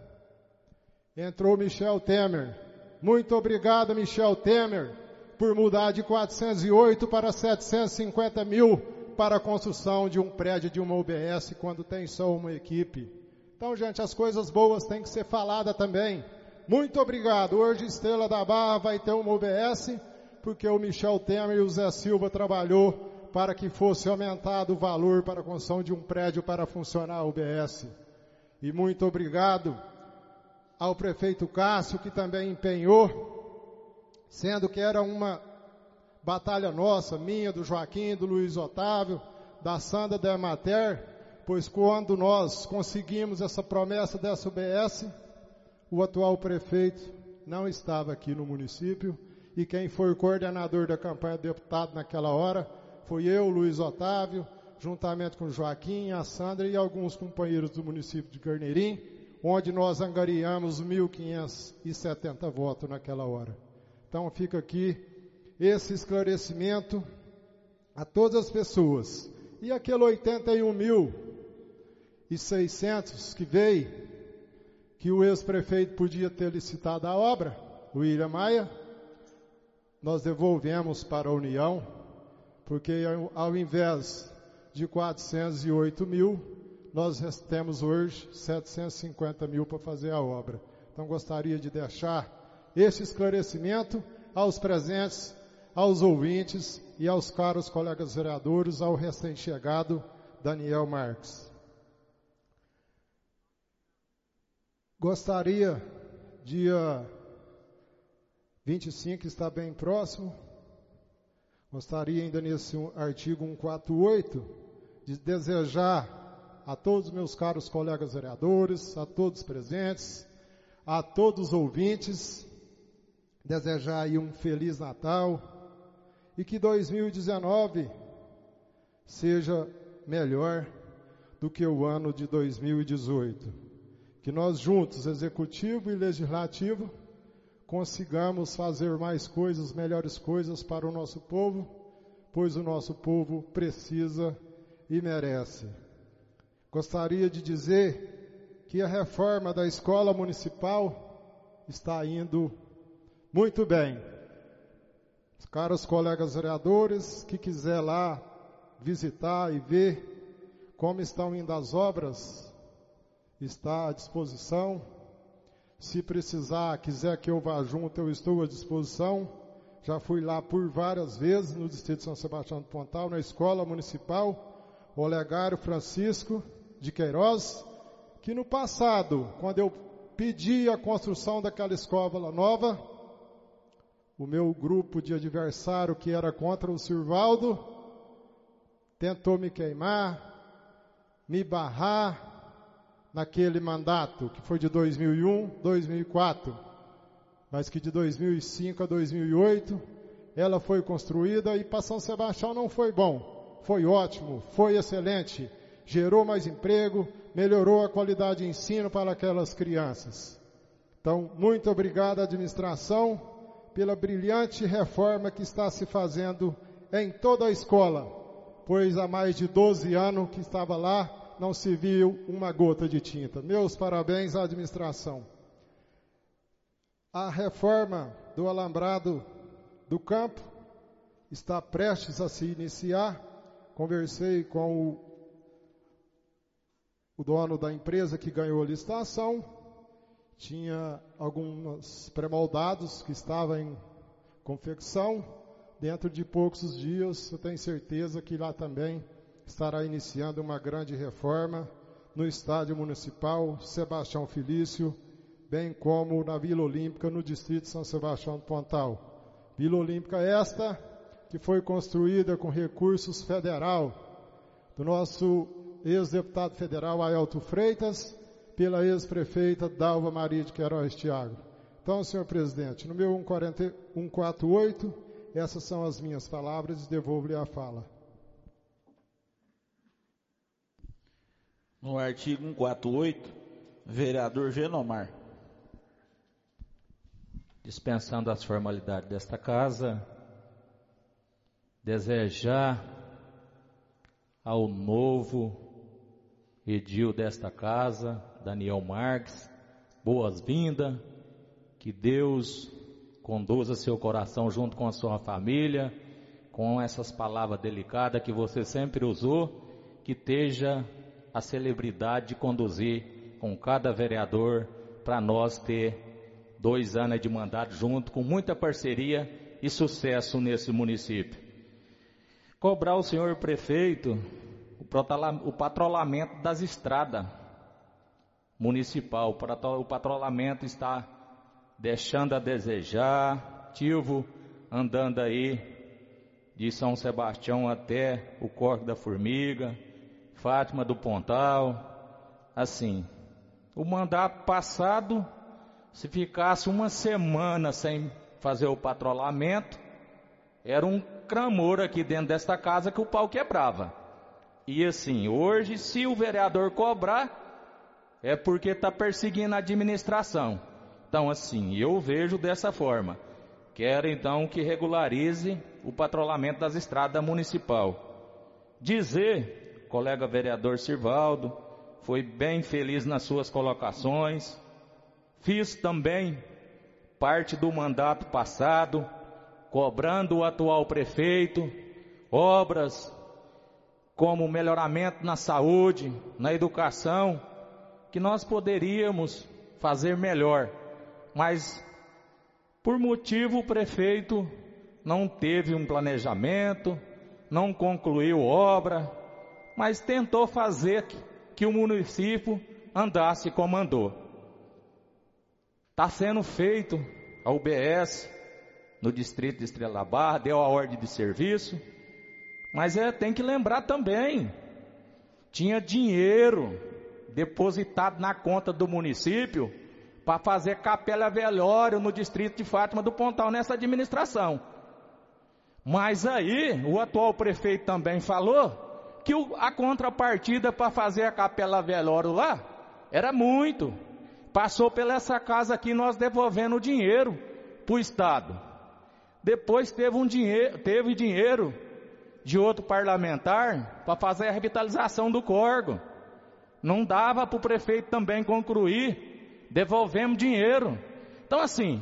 Entrou Michel Temer. Muito obrigado, Michel Temer, por mudar de quatrocentos e oito para setecentos e cinquenta mil para a construção de um prédio de uma U B S quando tem só uma equipe. Então, gente, as coisas boas têm que ser faladas também. Muito obrigado. Hoje, Estrela da Barra vai ter uma U B S, porque o Michel Temer e o Zé Silva trabalhou para que fosse aumentado o valor para a construção de um prédio para funcionar a U B S. E muito obrigado ao prefeito Cássio, que também empenhou, sendo que era uma batalha nossa, minha, do Joaquim, do Luiz Otávio, da Sandra da Emater, pois quando nós conseguimos essa promessa dessa U B S, o atual prefeito não estava aqui no município, e quem foi o coordenador da campanha de deputado naquela hora foi eu, Luiz Otávio, juntamente com o Joaquim, a Sandra e alguns companheiros do município de Carneirinho, onde nós angariamos mil quinhentos e setenta votos naquela hora. Então fica aqui esse esclarecimento a todas as pessoas. E aquele oitenta e um mil e seiscentos que veio, que o ex-prefeito podia ter licitado a obra, o William Maia, nós devolvemos para a União, porque ao invés de quatrocentos e oito mil, nós temos hoje setecentos e cinquenta mil para fazer a obra. Então gostaria de deixar esse esclarecimento aos presentes, aos ouvintes e aos caros colegas vereadores, ao recém-chegado Daniel Marques. Gostaria, dia vinte e cinco, está bem próximo, gostaria ainda nesse artigo cento e quarenta e oito de desejar a todos os meus caros colegas vereadores, a todos os presentes, a todos os ouvintes, desejar aí um Feliz Natal e que dois mil e dezenove seja melhor do que o ano de dois mil e dezoito. Que nós juntos, Executivo e Legislativo, consigamos fazer mais coisas, melhores coisas para o nosso povo, pois o nosso povo precisa e merece. Gostaria de dizer que a reforma da escola municipal está indo muito bem. Os caros colegas vereadores que quiser lá visitar e ver como estão indo as obras, está à disposição. Se precisar, quiser que eu vá junto, eu estou à disposição. Já fui lá por várias vezes no Distrito de São Sebastião do Pontal, na escola municipal, Olegário Francisco de Queiroz, que no passado, quando eu pedi a construção daquela escola nova, o meu grupo de adversário, que era contra o Sirvaldo, tentou me queimar, me barrar naquele mandato, que foi de dois mil e um, dois mil e quatro, mas que de dois mil e cinco a dois mil e oito, ela foi construída e para São Sebastião não foi bom, foi ótimo, foi excelente, gerou mais emprego, melhorou a qualidade de ensino para aquelas crianças. Então, muito obrigado à administração pela brilhante reforma que está se fazendo em toda a escola, pois há mais de doze anos que estava lá, não se viu uma gota de tinta. Meus parabéns à administração. A reforma do alambrado do campo está prestes a se iniciar. Conversei com o, o dono da empresa que ganhou a licitação. Tinha alguns pré-moldados que estavam em confecção. Dentro de poucos dias, eu tenho certeza que lá também estará iniciando uma grande reforma no Estádio Municipal Sebastião Felício, bem como na Vila Olímpica, no Distrito de São Sebastião do Pontal. Vila Olímpica esta que foi construída com recursos federal do nosso ex-deputado federal Aelto Freitas, pela ex-prefeita Dalva Maria de Queiroz Thiago. Então, senhor presidente, no meu cento e quarenta e oito, essas são as minhas palavras e devolvo-lhe a fala. No artigo cento e quarenta e oito, vereador Genomar. Dispensando as formalidades desta casa, desejar ao novo edil desta casa, Daniel Marques, boas-vindas, que Deus conduza seu coração junto com a sua família, com essas palavras delicadas que você sempre usou, que esteja a celebridade de conduzir com cada vereador para nós ter dois anos de mandato junto, com muita parceria e sucesso nesse município. Cobrar o senhor prefeito o patrulhamento das estradas municipal. O patrulhamento está deixando a desejar, ativo, andando aí de São Sebastião até o Corte da Formiga, Fátima do Pontal. Assim, o mandato passado, se ficasse uma semana sem fazer o patrulhamento, era um clamor aqui dentro desta casa que o pau quebrava. E assim, hoje, se o vereador cobrar, é porque está perseguindo a administração. Então, assim, eu vejo dessa forma. Quero, então, que regularize o patrulhamento das estradas municipal. Dizer, colega vereador Sirvaldo, foi bem feliz nas suas colocações. Fiz também parte do mandato passado, cobrando o atual prefeito, obras como melhoramento na saúde, na educação, que nós poderíamos fazer melhor, mas por motivo o prefeito não teve um planejamento, não concluiu obra, mas tentou fazer que o município andasse como andou. Está sendo feito a U B S no distrito de Estrela da Barra, deu a ordem de serviço, mas é, tem que lembrar também, tinha dinheiro depositado na conta do município para fazer capela velório no distrito de Fátima do Pontal nessa administração. Mas aí o atual prefeito também falou que o, a contrapartida para fazer a capela velório lá era muito. Passou pela essa casa aqui nós devolvendo o dinheiro para o Estado. Depois teve, um dinheiro, teve dinheiro de outro parlamentar para fazer a revitalização do córrego. Não dava para o prefeito também concluir, devolvemos dinheiro. Então assim,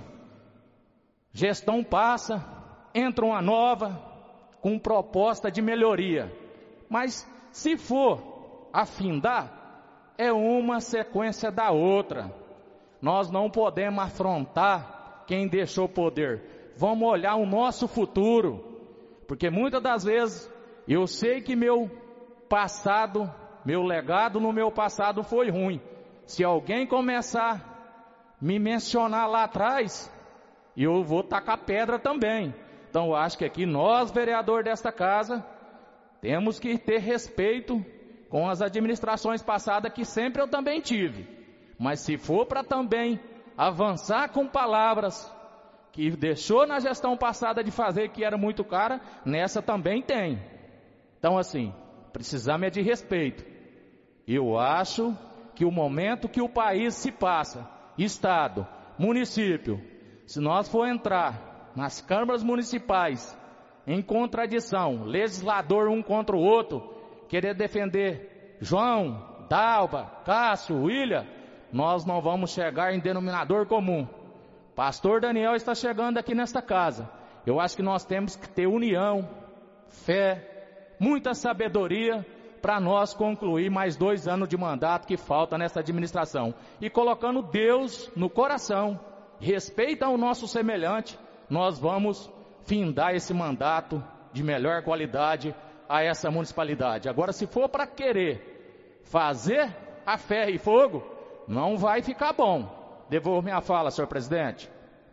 gestão passa, entra uma nova, com proposta de melhoria. Mas se for afindar, é uma sequência da outra. Nós não podemos afrontar quem deixou o poder. Vamos olhar o nosso futuro. Porque muitas das vezes eu sei que meu passado, meu legado no meu passado foi ruim. Se alguém começar a me mencionar lá atrás, eu vou tacar pedra também. Então eu acho que aqui nós, vereadores desta casa, temos que ter respeito com as administrações passadas que sempre eu também tive. Mas se for para também avançar com palavras que deixou na gestão passada de fazer, que era muito cara, nessa também tem. Então assim, precisamos é de respeito. Eu acho que o momento que o país se passa, Estado, município, se nós for entrar nas câmaras municipais em contradição, legislador um contra o outro, querer defender João, Dalva, Cássio, William, nós não vamos chegar em denominador comum. Pastor Daniel está chegando aqui nesta casa. Eu acho que nós temos que ter união, fé, muita sabedoria para nós concluir mais dois anos de mandato que falta nessa administração. E colocando Deus no coração, respeito ao nosso semelhante, nós vamos findar esse mandato de melhor qualidade a essa municipalidade. Agora, se for para querer fazer a ferro e fogo, não vai ficar bom. Devolvo minha fala, senhor presidente.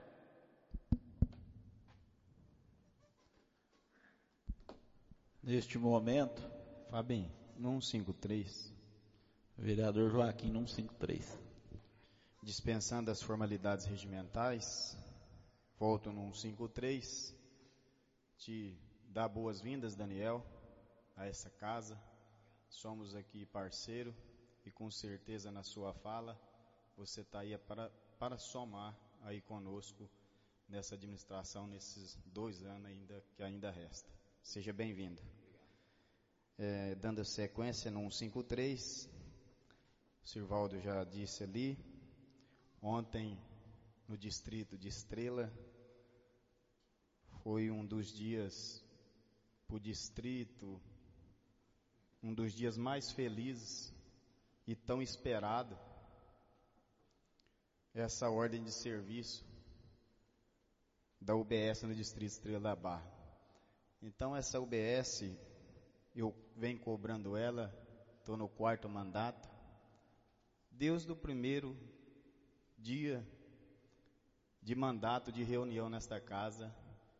Neste momento, Fabinho, no cento e cinquenta e três. vereador Joaquim, no cento e cinquenta e três. Dispensando as formalidades regimentais, volto no cento e cinquenta e três. Te dar boas-vindas, Daniel, a essa casa. Somos aqui parceiro e com certeza na sua fala você está aí para, para somar aí conosco nessa administração, nesses dois anos ainda, que ainda resta. Seja bem-vindo. É, dando sequência no cento e cinquenta e três, o Sirvaldo já disse ali, ontem no distrito de Estrela, foi um dos dias para o distrito, um dos dias mais felizes e tão esperado, essa ordem de serviço da U B S no distrito Estrela da Barra. Então essa U B S, eu venho cobrando ela, estou no quarto mandato, desde o primeiro dia de mandato de reunião nesta casa,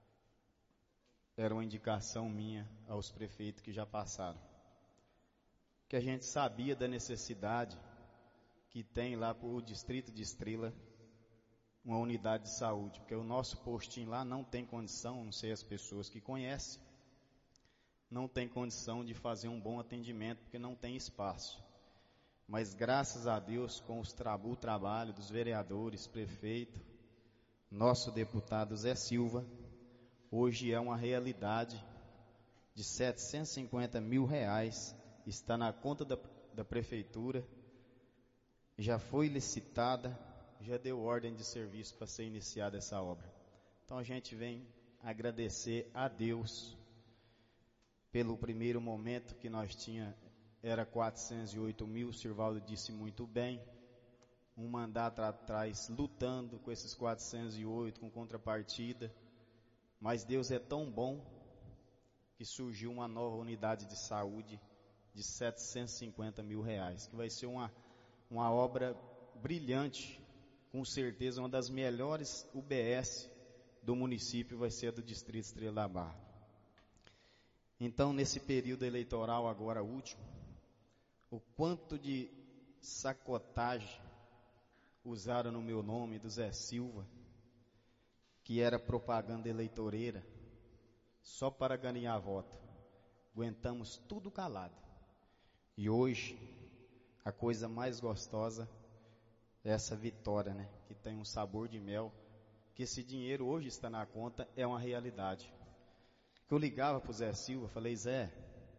era uma indicação minha aos prefeitos que já passaram, que a gente sabia da necessidade que tem lá para o distrito de Estrela uma unidade de saúde, porque o nosso postinho lá não tem condição, não sei as pessoas que conhecem, não tem condição de fazer um bom atendimento, porque não tem espaço. Mas graças a Deus, com os tra- o trabalho dos vereadores, prefeito, nosso deputado Zé Silva, hoje é uma realidade de setecentos e cinquenta mil reais, está na conta da, da prefeitura, já foi licitada, já deu ordem de serviço para ser iniciada essa obra. Então a gente vem agradecer a Deus pelo primeiro momento que nós tinha, era quatrocentos e oito mil, o Sirvaldo disse muito bem, um mandato atrás lutando com esses quatrocentos e oito, com contrapartida, mas Deus é tão bom que surgiu uma nova unidade de saúde de setecentos e cinquenta mil reais, que vai ser uma, uma obra brilhante, com certeza uma das melhores U B S do município vai ser a do distrito Estrela da Barra. Então, nesse período eleitoral agora último, o quanto de sacotagem usaram no meu nome, do Zé Silva, que era propaganda eleitoreira, só para ganhar voto. Aguentamos tudo calado. E hoje, a coisa mais gostosa é essa vitória, né? Que tem um sabor de mel, que esse dinheiro hoje está na conta, é uma realidade. Que eu ligava para o Zé Silva, falei, Zé,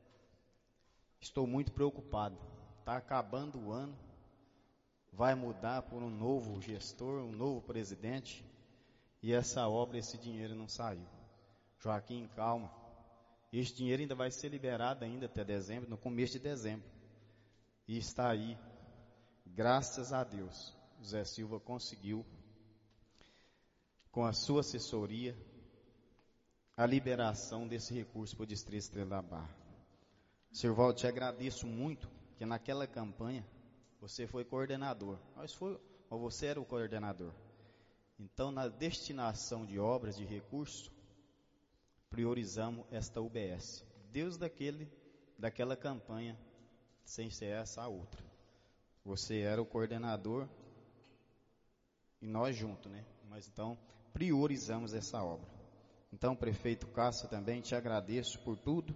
estou muito preocupado, está acabando o ano, vai mudar por um novo gestor, um novo presidente, e essa obra, esse dinheiro não saiu. Joaquim, calma, esse dinheiro ainda vai ser liberado ainda até dezembro, no começo de dezembro, e está aí, graças a Deus, o Zé Silva conseguiu, com a sua assessoria, a liberação desse recurso para o distrito Estrela da Barra. Senhor Valdo, te agradeço muito, que naquela campanha, você foi coordenador, mas foi, ou você era o coordenador. Então, na destinação de obras, de recursos, priorizamos esta U B S. Desde daquele, daquela campanha, sem ser essa a outra. Você era o coordenador e nós juntos, né? Mas então priorizamos essa obra. Então, prefeito Cássio, também te agradeço por tudo.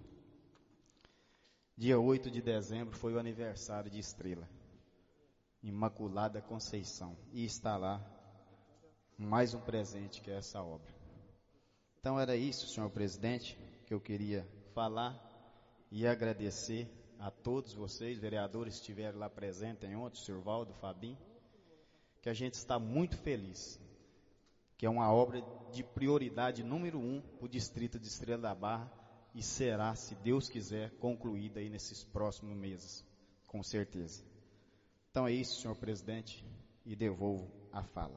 Dia oito de dezembro foi o aniversário de Estrela, Imaculada Conceição, e está lá mais um presente que é essa obra. Então era isso, senhor presidente, que eu queria falar e agradecer a todos vocês, vereadores que estiveram lá presentes ontem, o senhor Valdo, Fabinho, que a gente está muito feliz, que é uma obra de prioridade número um para o distrito de Estrela da Barra e será, se Deus quiser, concluída aí nesses próximos meses, com certeza. Então é isso, senhor presidente, e devolvo a fala.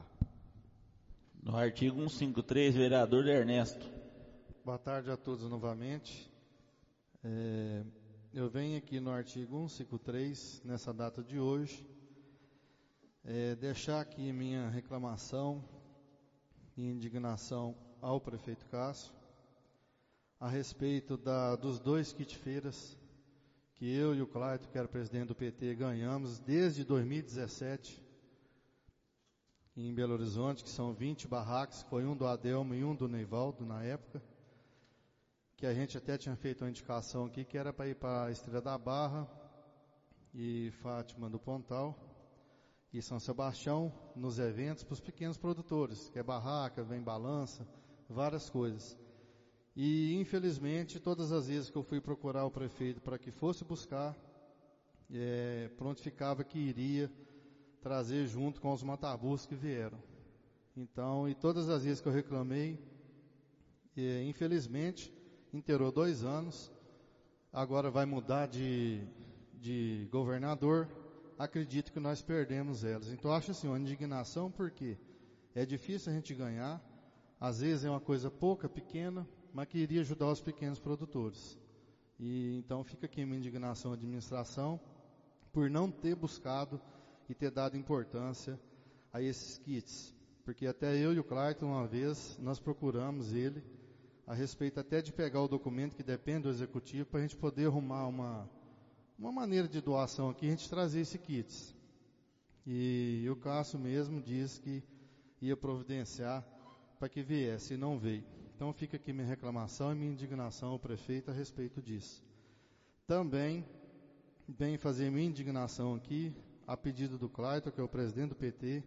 No artigo cento e cinquenta e três, vereador Ernesto. Boa tarde a todos novamente. É, eu venho aqui no artigo cento e cinquenta e três, nessa data de hoje, é, deixar aqui minha reclamação e indignação ao prefeito Cássio a respeito da, dos dois kit-feiras que eu e o Clayton, que era presidente do P T, ganhamos desde dois mil e dezessete em Belo Horizonte, que são vinte barracas, foi um do Adelmo e um do Neivaldo na época, que a gente até tinha feito uma indicação aqui, que era para ir para a Estrela da Barra e Fátima do Pontal e São Sebastião, nos eventos para os pequenos produtores, que é barraca, vem balança, várias coisas. E infelizmente, todas as vezes que eu fui procurar o prefeito para que fosse buscar, é, prontificava que iria trazer junto com os matabus que vieram. Então, e todas as vezes que eu reclamei, é, infelizmente, inteirou dois anos, agora vai mudar de, de governador, acredito que nós perdemos elas. Então, acho assim, uma indignação, porque é difícil a gente ganhar, às vezes é uma coisa pouca, pequena, mas que iria ajudar os pequenos produtores. E então fica aqui minha indignação à administração por não ter buscado e ter dado importância a esses kits. Porque até eu e o Clayton, uma vez, nós procuramos ele a respeito até de pegar o documento que depende do executivo para a gente poder arrumar uma, uma maneira de doação aqui, a gente trazer esse kits. E, e o Cássio mesmo disse que ia providenciar para que viesse, e não veio. Então fica aqui minha reclamação e minha indignação ao prefeito a respeito disso. Também venho fazer minha indignação aqui, a pedido do Clayton, que é o presidente do P T,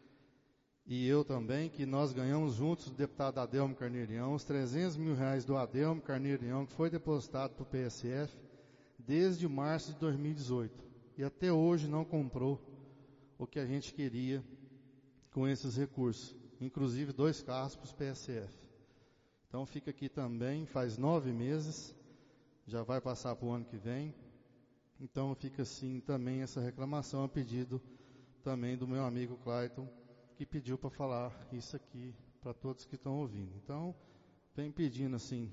e eu também, que nós ganhamos juntos, o deputado Adelmo Carneirião, os trezentos mil reais do Adelmo Carneirião, que foi depositado para o P S F desde março de dois mil e dezoito. E até hoje não comprou o que a gente queria com esses recursos, inclusive dois carros para os P S F. Então fica aqui também, faz nove meses, já vai passar para o ano que vem. Então fica assim também essa reclamação a pedido também do meu amigo Clayton, que pediu para falar isso aqui para todos que estão ouvindo. Então, vem pedindo assim,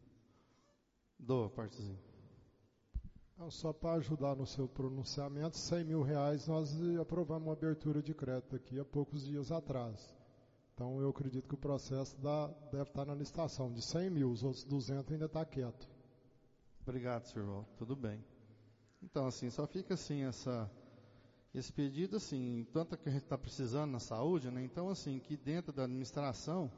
doa partezinha. Então, só para ajudar no seu pronunciamento, cem mil reais nós aprovamos uma abertura de crédito aqui há poucos dias atrás. Então, eu acredito que o processo dá, deve estar na licitação de cem mil, os outros duzentos ainda está quieto. Obrigado, senhor Val. Tudo bem. Então, assim, só fica assim essa, esse pedido, assim, tanto que a gente está precisando na saúde, né? Então, assim, que dentro da administração,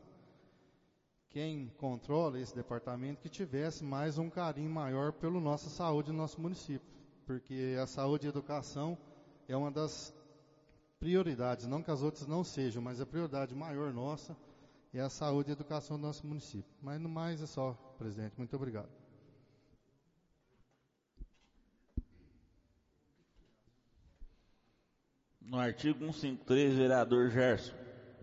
quem controla esse departamento, que tivesse mais um carinho maior pela nossa saúde no nosso município. Porque a saúde e a educação é uma das prioridades, não que as outras não sejam, mas a prioridade maior nossa é a saúde e a educação do nosso município. Mas no mais é só, presidente. Muito obrigado. No artigo cento e cinquenta e três, vereador Gerson.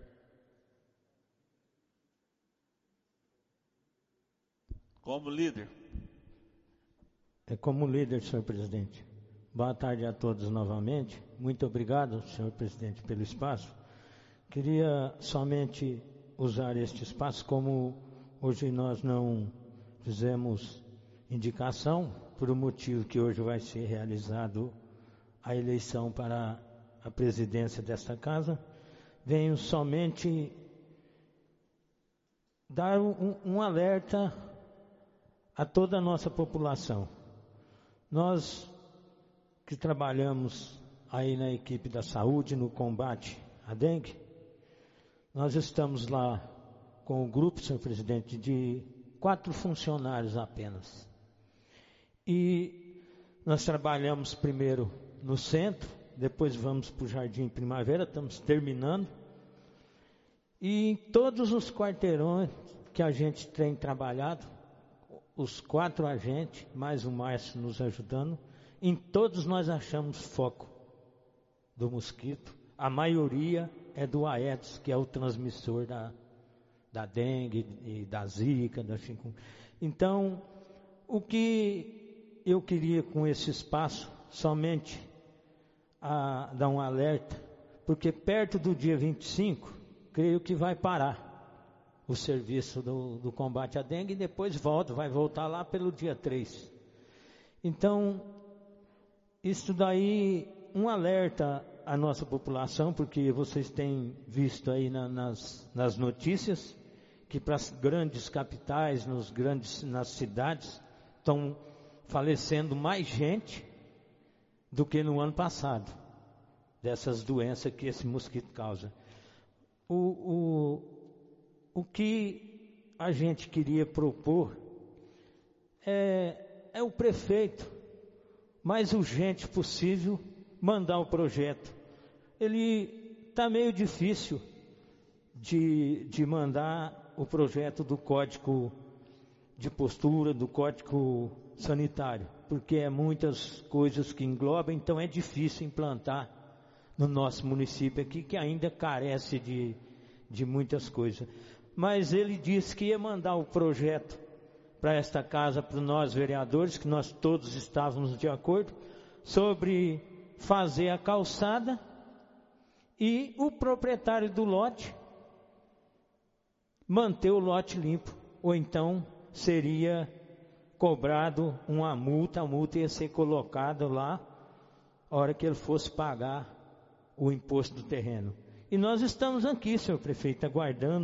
Como líder. É como líder, senhor presidente. Boa tarde a todos novamente. Muito obrigado, senhor presidente, pelo espaço. Queria somente usar este espaço, como hoje nós não fizemos indicação, por um motivo que hoje vai ser realizado a eleição para a presidência desta casa, venho somente dar um, um alerta a toda a nossa população. Nós que trabalhamos aí na equipe da saúde no combate à dengue, nós estamos lá com o grupo, senhor presidente, de quatro funcionários apenas. E nós trabalhamos primeiro no centro, depois vamos para o Jardim Primavera, estamos terminando. E em todos os quarteirões que a gente tem trabalhado, os quatro agentes, mais o Márcio nos ajudando, em todos nós achamos foco do mosquito. A maioria é do Aedes, que é o transmissor da, da dengue e da zika, da chikungunya. Então, o que eu queria com esse espaço, somente a dar um alerta, porque perto do dia vinte e cinco, creio que vai parar o serviço do, do combate à dengue e depois volta, vai voltar lá pelo dia três. Então, isso daí, um alerta à nossa população, porque vocês têm visto aí na, nas, nas notícias, que para as grandes capitais, nos grandes, nas cidades, estão falecendo mais gente do que no ano passado, dessas doenças que esse mosquito causa. O, o, o que a gente queria propor é, é o prefeito, mais urgente possível, mandar o projeto. Ele está meio difícil de, de mandar o projeto do Código de Postura, do Código Sanitário, porque é muitas coisas que englobam, então é difícil implantar no nosso município aqui, que ainda carece de, de muitas coisas. Mas ele disse que ia mandar o projeto para esta casa, para nós vereadores, que nós todos estávamos de acordo, sobre fazer a calçada e o proprietário do lote manter o lote limpo, ou então seria cobrado uma multa, a multa ia ser colocada lá, a hora que ele fosse pagar o imposto do terreno. E nós estamos aqui, senhor prefeito, aguardando,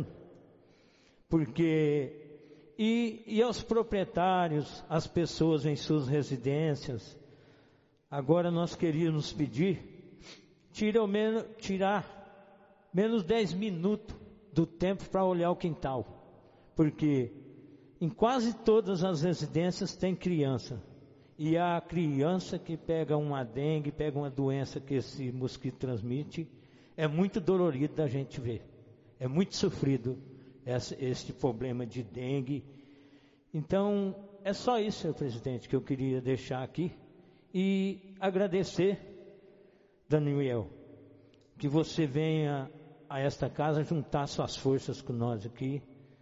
porque, e, e aos proprietários, as pessoas em suas residências, agora nós queríamos pedir, tira menos, tirar menos dez minutos do tempo para olhar o quintal, porque em quase todas as residências tem criança, e a criança que pega uma dengue, pega uma doença que esse mosquito transmite, é muito dolorido da gente ver, é muito sofrido esse, esse problema de dengue. Então, é só isso, senhor presidente, que eu queria deixar aqui, e agradecer, Daniel, que você venha a esta casa juntar suas forças com nós aqui,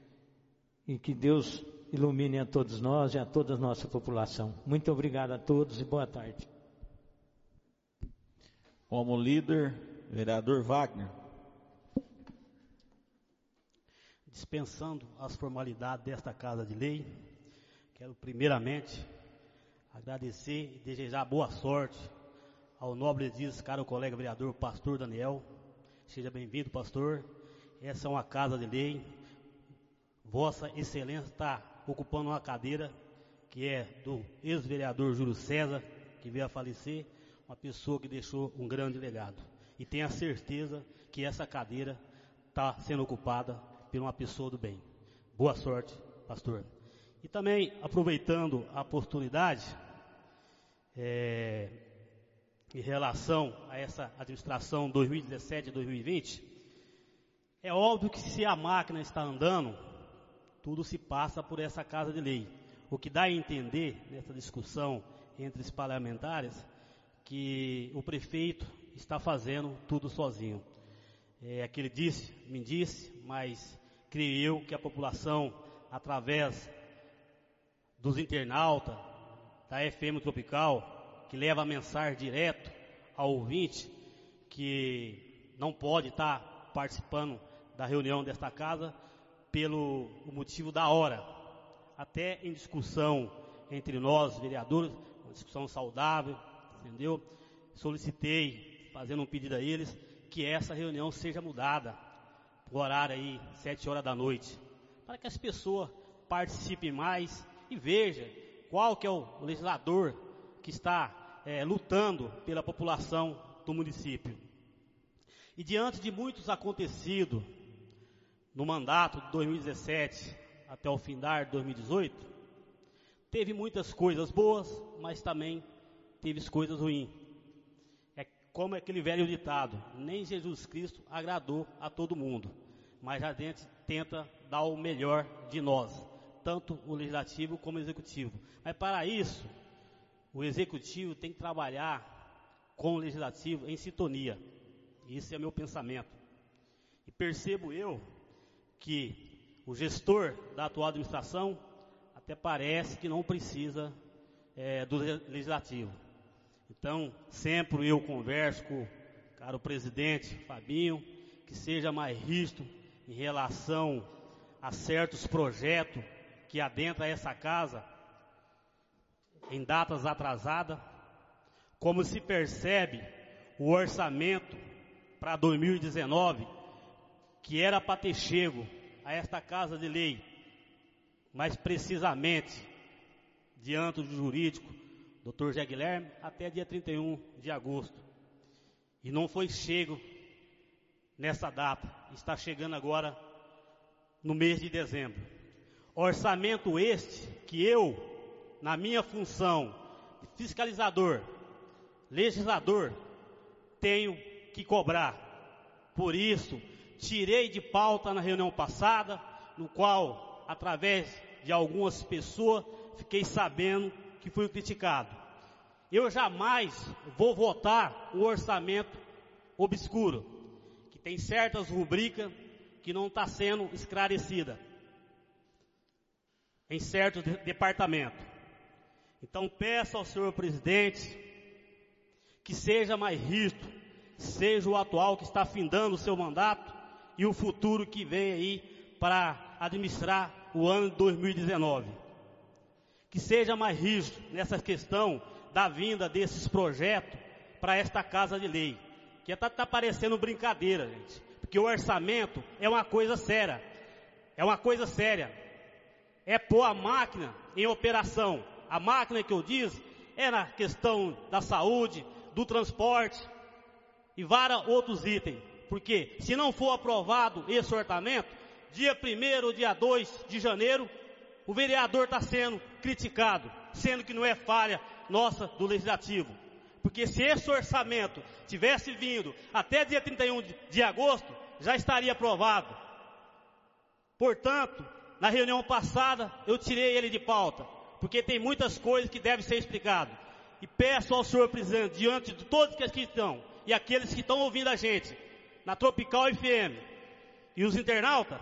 e que Deus ilumine a todos nós e a toda a nossa população. Muito obrigado a todos e boa tarde. Como líder, vereador Wagner. Dispensando as formalidades desta Casa de Lei, quero primeiramente agradecer e desejar boa sorte ao nobre diz, caro colega vereador, pastor Daniel. Seja bem-vindo, pastor. Essa é uma Casa de Lei. Vossa Excelência está ocupando uma cadeira que é do ex-vereador Júlio César, que veio a falecer, uma pessoa que deixou um grande legado. E tenha certeza que essa cadeira está sendo ocupada por uma pessoa do bem. Boa sorte, pastor. E também, aproveitando a oportunidade, é, em relação a essa administração dois mil e dezessete a dois mil e vinte, é óbvio que se a máquina está andando, tudo se passa por essa Casa de Lei. O que dá a entender nessa discussão entre os parlamentares, que o prefeito está fazendo tudo sozinho. É que ele disse, me disse, mas creio eu que a população, através dos internautas, da F M Tropical, que leva a mensagem direto ao ouvinte, que não pode estar participando da reunião desta casa, pelo o motivo da hora, até em discussão entre nós, vereadores, uma discussão saudável, entendeu? Solicitei, fazendo um pedido a eles, que essa reunião seja mudada, para o horário aí, sete horas da noite, para que as pessoas participem mais e vejam qual que é o legislador que está é, lutando pela população do município. E diante de muitos acontecidos no mandato de dois mil e dezessete até o findar de dois mil e dezoito, teve muitas coisas boas, mas também teve coisas ruins. É como aquele velho ditado: nem Jesus Cristo agradou a todo mundo, mas a gente tenta dar o melhor de nós, tanto o legislativo como o executivo. Mas para isso, o executivo tem que trabalhar com o legislativo em sintonia. Esse é meu pensamento. E percebo eu que o gestor da atual administração até parece que não precisa é, do legislativo. Então, sempre eu converso com o caro presidente Fabinho, que seja mais rígido em relação a certos projetos que adentram essa casa em datas atrasadas. Como se percebe o orçamento para dois mil e dezenove, que era para ter chego a esta casa de lei, mais precisamente diante do jurídico doutor Zé Guilherme, até dia trinta e um de agosto. E não foi chego nessa data, está chegando agora no mês de dezembro. Orçamento este que eu, na minha função de fiscalizador, legislador, tenho que cobrar. Por isso, tirei de pauta na reunião passada, no qual, através de algumas pessoas, fiquei sabendo que fui criticado. Eu jamais vou votar o orçamento obscuro, que tem certas rubricas que não está sendo esclarecida em certos de- departamentos. Então peço ao senhor presidente que seja mais rígido, seja o atual que está findando o seu mandato e o futuro que vem aí para administrar o ano de dois mil e dezenove. Que seja mais rígido nessa questão da vinda desses projetos para esta casa de lei. Que está tá parecendo brincadeira, gente. Porque o orçamento é uma coisa séria. É uma coisa séria. É pôr a máquina em operação. A máquina que eu diz é na questão da saúde, do transporte e vários outros itens. Porque se não for aprovado esse orçamento, dia primeiro ou dia dois de janeiro, o vereador está sendo criticado, sendo que não é falha nossa do legislativo. Porque se esse orçamento tivesse vindo até dia trinta e um de agosto, já estaria aprovado. Portanto, na reunião passada, eu tirei ele de pauta, porque tem muitas coisas que devem ser explicadas. E peço ao senhor presidente, diante de todos que aqui estão, e aqueles que estão ouvindo a gente, na Tropical F M, e os internautas,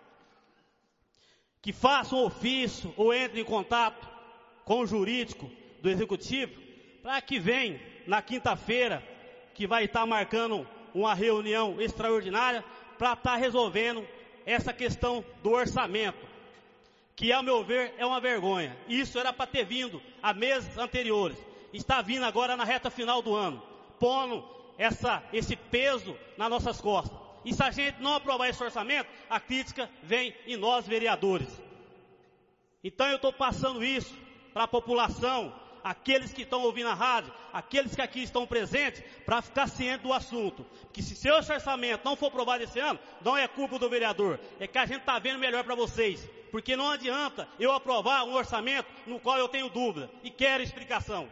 que façam ofício ou entrem em contato com o jurídico do executivo, para que venha na quinta-feira, que vai estar marcando uma reunião extraordinária, para estar resolvendo essa questão do orçamento, que, ao meu ver, é uma vergonha. Isso era para ter vindo a meses anteriores. Está vindo agora na reta final do ano, pondo essa, esse peso nas nossas costas. E se a gente não aprovar esse orçamento, a crítica vem em nós, vereadores. Então eu estou passando isso para a população, aqueles que estão ouvindo a rádio, aqueles que aqui estão presentes, para ficar ciente do assunto. Porque se seu orçamento não for aprovado esse ano, não é culpa do vereador, é que a gente está vendo melhor para vocês. Porque não adianta eu aprovar um orçamento no qual eu tenho dúvida e quero explicação.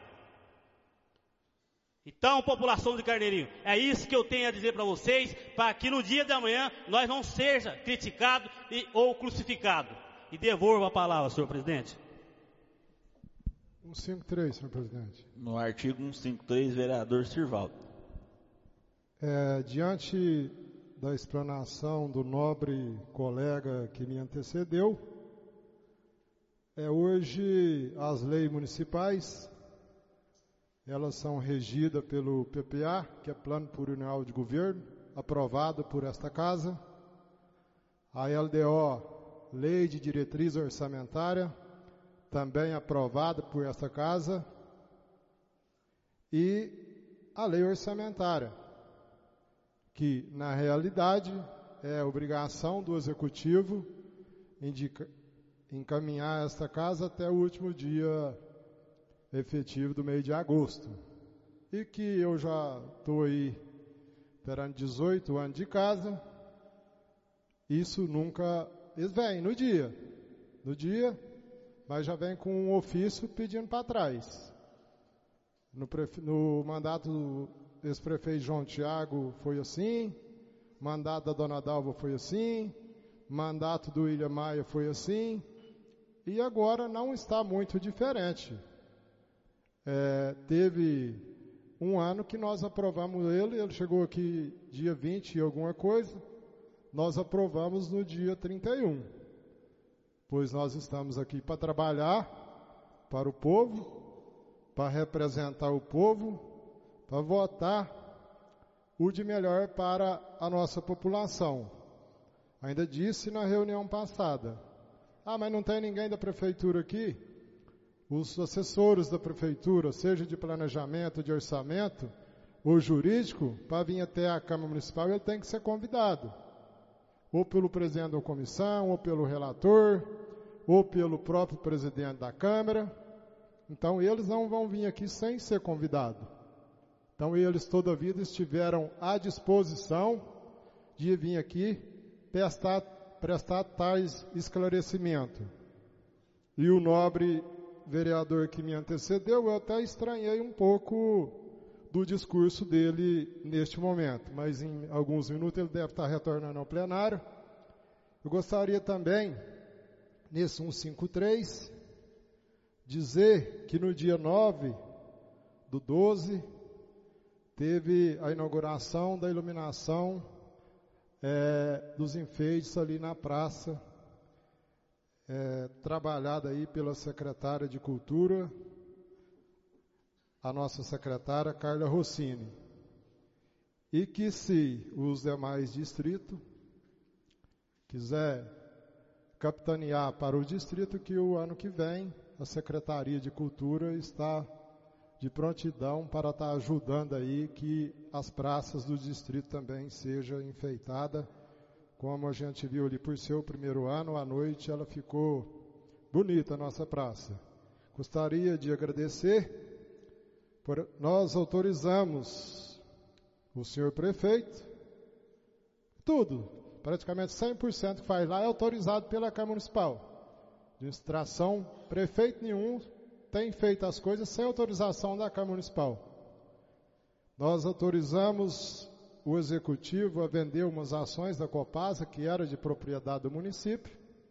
Então, população de Carneirinho, é isso que eu tenho a dizer para vocês, para que no dia de amanhã nós não seja criticado e, ou crucificado. E devolvo a palavra, senhor presidente. cento e cinquenta e três, senhor presidente. No artigo cento e cinquenta e três, vereador Sirvaldo. É, diante da explanação do nobre colega que me antecedeu, é, hoje as leis municipais, elas são regidas pelo P P A, que é Plano Plurianual de Governo, aprovado por esta casa, a L D O, Lei de Diretriz Orçamentária, também aprovada por esta casa, e a Lei Orçamentária, que na realidade é obrigação do Executivo indica, encaminhar esta casa até o último dia efetivo do mês de agosto. e que eu já estou aí esperando dezoito anos de casa, isso nunca... Eles vêm no dia, no dia, mas já vem com um ofício pedindo para trás. No, prefe... no mandato do ex-prefeito João Tiago foi assim, mandato da dona Dalva foi assim, mandato do William Maia foi assim, e agora não está muito diferente. É, teve um ano que nós aprovamos ele, ele chegou aqui dia vinte e alguma coisa, nós aprovamos no dia trinta e um, pois nós estamos aqui para trabalhar para o povo, para representar o povo, para votar o de melhor para a nossa população. Ainda disse na reunião passada, ah, mas não tem ninguém da prefeitura aqui? Os assessores da prefeitura, seja de planejamento, de orçamento, ou jurídico, para vir até a Câmara Municipal, ele tem que ser convidado. Ou pelo presidente da comissão, ou pelo relator, ou pelo próprio presidente da Câmara. Então, eles não vão vir aqui sem ser convidados. Então, eles toda a vida estiveram à disposição de vir aqui prestar, prestar tais esclarecimentos. E o nobre vereador que me antecedeu, eu até estranhei um pouco do discurso dele neste momento, mas em alguns minutos ele deve estar retornando ao plenário. Eu gostaria também, nesse cento e cinquenta e três, dizer que no dia nove do doze, teve a inauguração da iluminação é, dos enfeites ali na praça, é, trabalhada aí pela secretária de Cultura, a nossa secretária Carla Rossini. E que se os demais distritos quiser capitanear para o distrito, que o ano que vem a Secretaria de Cultura está de prontidão para estar ajudando aí que as praças do distrito também sejam enfeitadas, como a gente viu ali por ser o primeiro ano, à noite ela ficou bonita a nossa praça. Gostaria de agradecer, por, nós autorizamos o senhor prefeito, tudo, praticamente cem por cento que faz lá é autorizado pela Câmara Municipal. Administração, prefeito nenhum tem feito as coisas sem autorização da Câmara Municipal. Nós autorizamos o Executivo a vender umas ações da Copasa, que era de propriedade do município,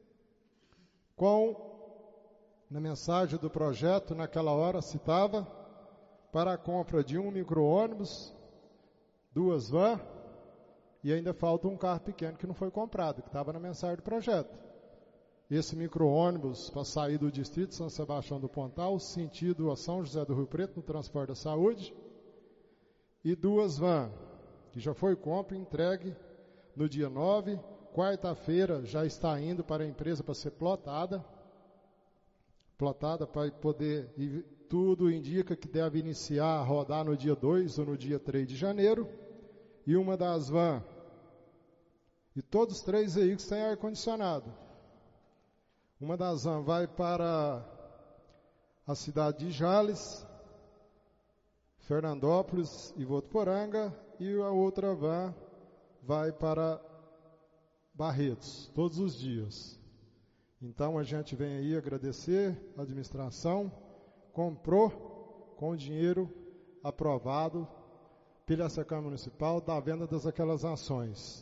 com, na mensagem do projeto, naquela hora citava, para a compra de um micro-ônibus, duas vans, e ainda falta um carro pequeno que não foi comprado, que estava na mensagem do projeto. Esse micro-ônibus para sair do distrito de São Sebastião do Pontal, sentido a São José do Rio Preto, no transporte da saúde, e duas vans, que já foi compra e entregue no dia nove, quarta-feira já está indo para a empresa para ser plotada, plotada para poder, e tudo indica que deve iniciar a rodar no dia dois ou no dia três de janeiro, e uma das vans, e todos os três veículos têm ar-condicionado. Uma das vans vai para a cidade de Jales, Fernandópolis e Votuporanga, e a outra van vai para Barretos, todos os dias. Então a gente vem aí agradecer a administração, comprou com o dinheiro aprovado pela Câmara Municipal da venda das aquelas ações.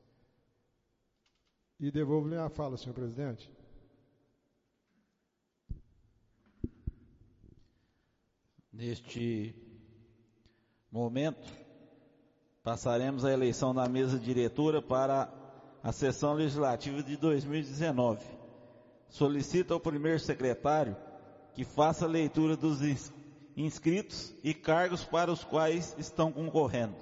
E devolvo-lhe a fala, senhor presidente. Neste momento, passaremos a eleição da mesa diretora para a sessão legislativa de dois mil e dezenove. Solicito ao primeiro secretário que faça a leitura dos inscritos e cargos para os quais estão concorrendo.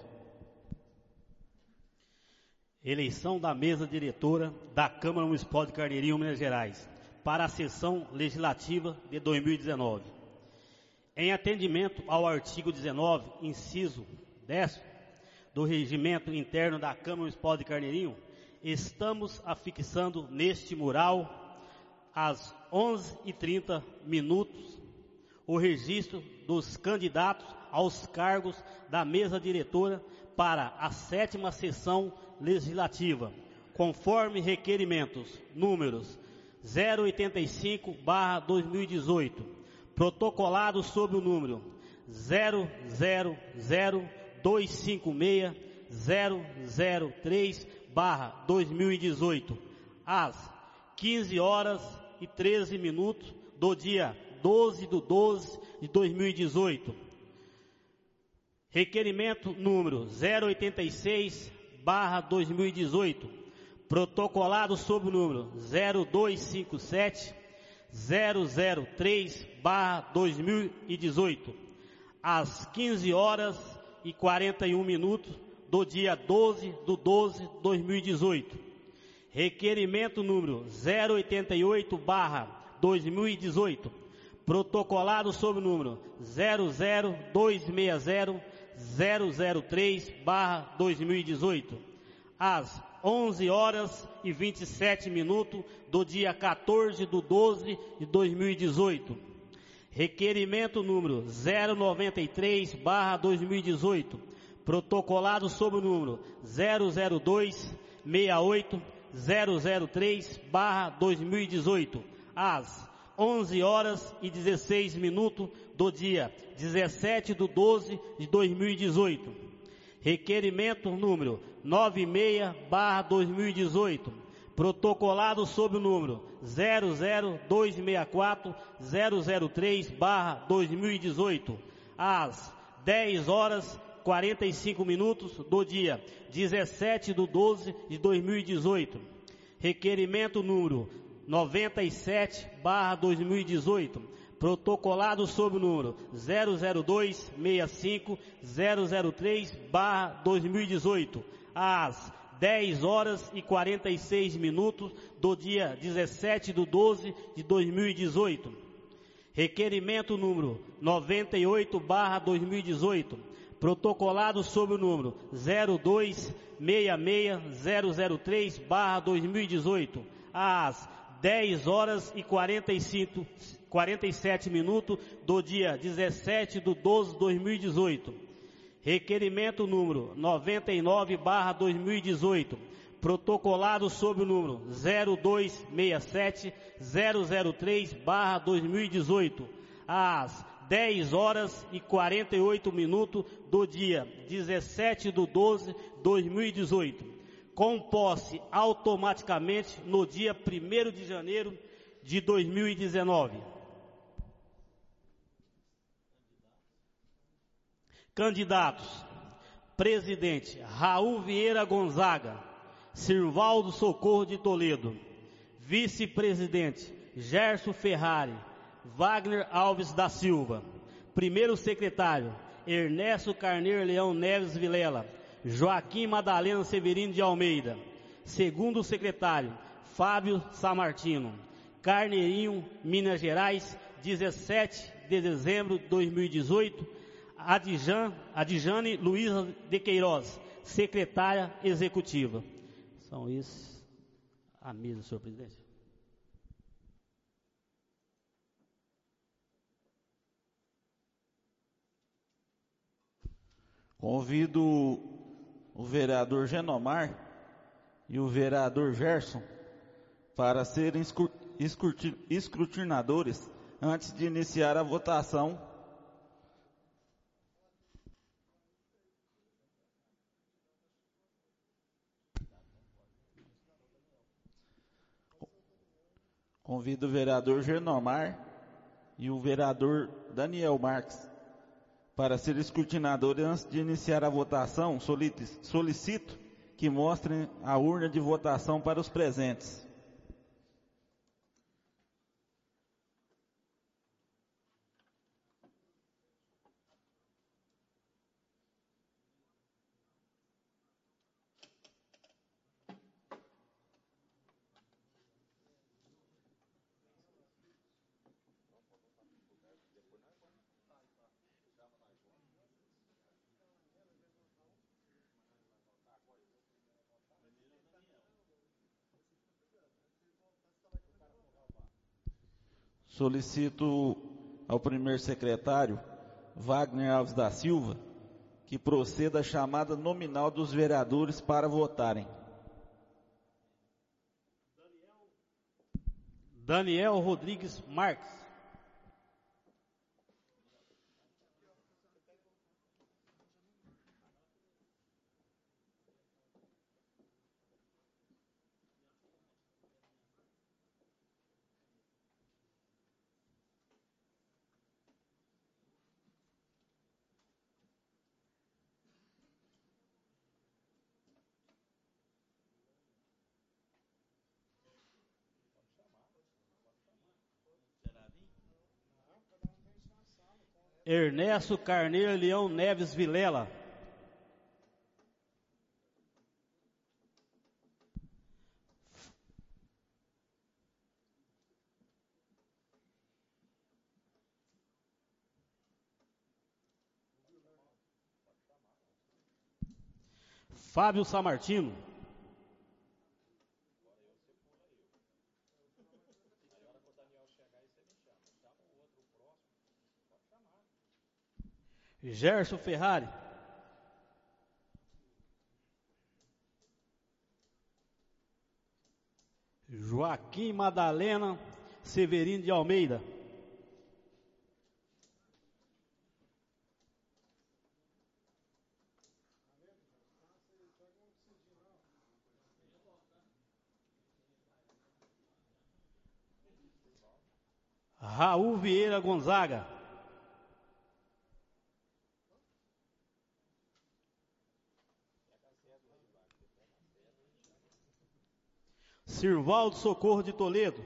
Eleição da mesa diretora da Câmara Municipal de Carneirinho, Minas Gerais, para a sessão legislativa de dois mil e dezenove. Em atendimento ao artigo dezenove, inciso dez, do Regimento Interno da Câmara Municipal de Carneirinho, estamos afixando neste mural, às onze e trinta minutos, o registro dos candidatos aos cargos da mesa diretora para a sétima sessão legislativa, conforme requerimentos números zero oitenta e cinco barra dois mil e dezoito, protocolado sob o número zero zero zero dois cinco seis zero zero três barra dois mil e dezoito, às quinze horas e treze minutos do dia doze de doze de dois mil e dezoito. Requerimento número zero oitenta e seis barra dois mil e dezoito, protocolado sob o número zero dois cinco sete zero zero três barra dois mil e dezoito, às quinze horas e quarenta e um minutos do dia doze de doze de dois mil e dezoito. Requerimento número zero oitenta e oito barra dois mil e dezoito, protocolado sob o número zero zero dois seis zero zero zero três barra dois mil e dezoito, às onze horas e vinte e sete minutos do dia quatorze de doze de dois mil e dezoito. Requerimento número zero noventa e três barra dois mil e dezoito, protocolado sob o número zero zero dois seis oito zero zero três barra dois mil e dezoito, às onze horas e dezesseis minutos do dia dezessete de doze de dois mil e dezoito. Requerimento número noventa e seis barra dois mil e dezoito, protocolado sob o número zero zero dois seis quatro zero zero três barra dois mil e dezoito, às dez horas e quarenta e cinco minutos do dia dezessete de doze de dois mil e dezoito. Requerimento número noventa e sete barra dois mil e dezoito, protocolado sob o número zero zero dois seis cinco zero zero três barra dois mil e dezoito, às dez horas e quarenta e seis minutos do dia dezessete de doze de dois mil e dezoito. Requerimento número noventa e oito barra dois mil e dezoito, protocolado sob o número zero dois seis seis zero zero três barra dois mil e dezoito, às dez horas e quarenta e cinco, quarenta e sete minutos do dia dezessete de doze de dois mil e dezoito. Requerimento número noventa e nove barra dois mil e dezoito, protocolado sob o número zero dois seis sete zero zero três barra dois mil e dezoito, às dez horas e quarenta e oito minutos do dia dezessete de doze de dois mil e dezoito, com posse automaticamente no dia primeiro de janeiro de dois mil e dezenove. Candidatos: presidente Raul Vieira Gonzaga, Sirvaldo Socorro de Toledo. Vice-presidente Gerson Ferrari, Wagner Alves da Silva. Primeiro secretário Ernesto Carneiro Leão Neves Vilela, Joaquim Madalena Severino de Almeida. Segundo secretário Fábio Samartino, Carneirinho, Minas Gerais, dezessete de dezembro de dois mil e dezoito. Adjan, Adjane Luiza de Queiroz, secretária executiva. São esses a mesa, senhor presidente. Convido o vereador Genomar e o vereador Gerson para serem escrutinadores antes de iniciar a votação. Convido o vereador Genomar e o vereador Daniel Marques para ser escrutinadores antes de iniciar a votação. Solicito que mostrem a urna de votação para os presentes. Solicito ao primeiro secretário, Wagner Alves da Silva, que proceda a chamada nominal dos vereadores para votarem. Daniel Rodrigues Marques. Ernesto Carneiro Leão Neves Vilela. Fábio Samartino. Gerson Ferrari. Joaquim Madalena Severino de Almeida. Raul Vieira Gonzaga. Sirvaldo Socorro de Toledo.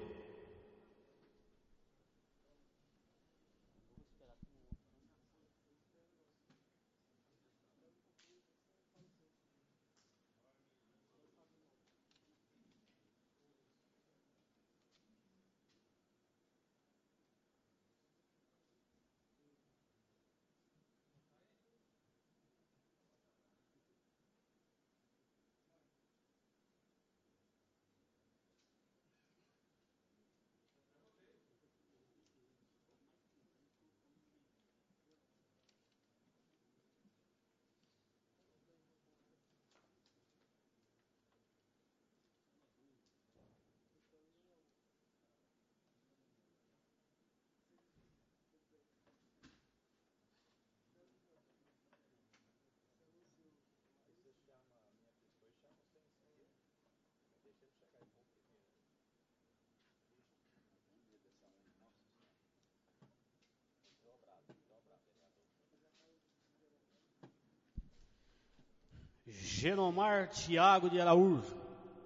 Genomar Thiago de Araújo.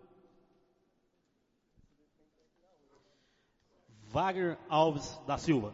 Wagner Alves da Silva.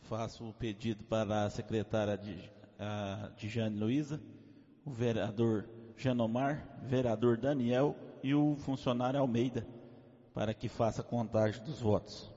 faço o pedido para a secretária de, a Dijane Luiza, o vereador Genomar, vereador Daniel e o funcionário Almeida, para que faça a contagem dos votos.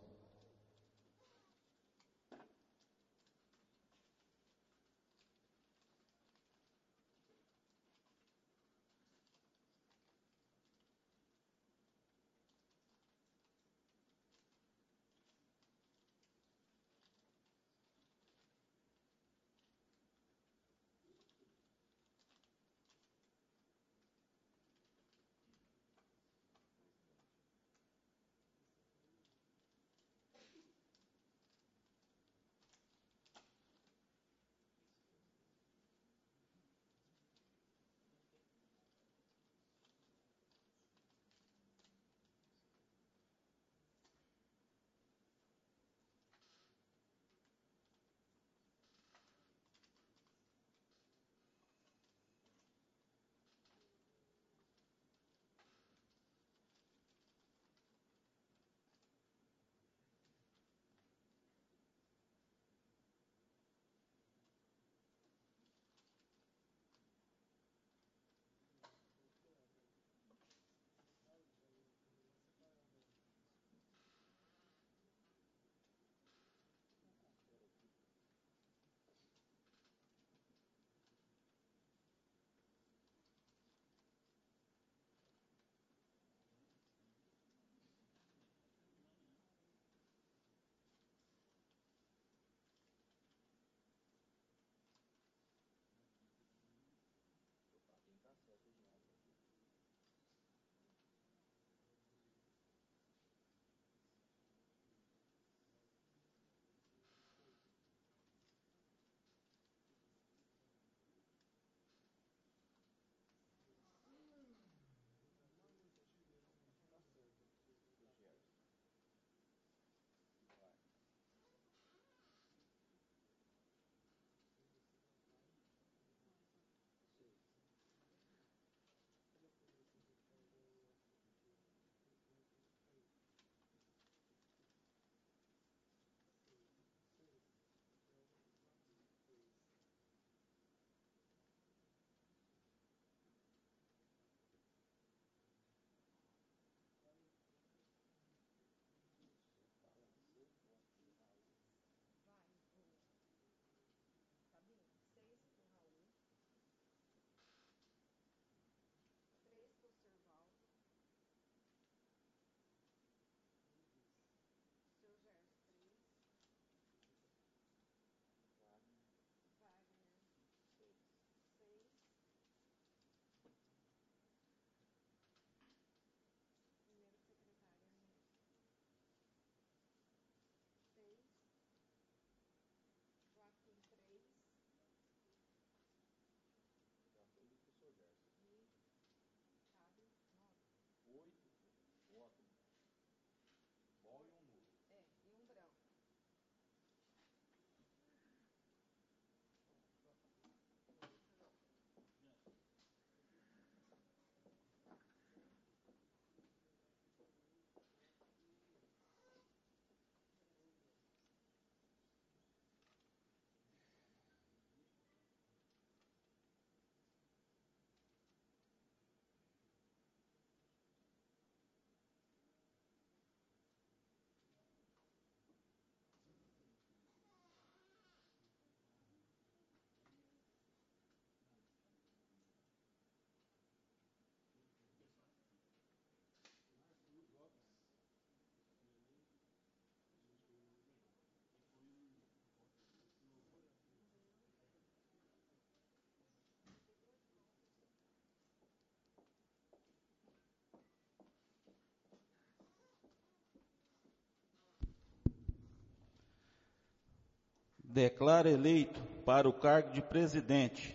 Declaro eleito para o cargo de presidente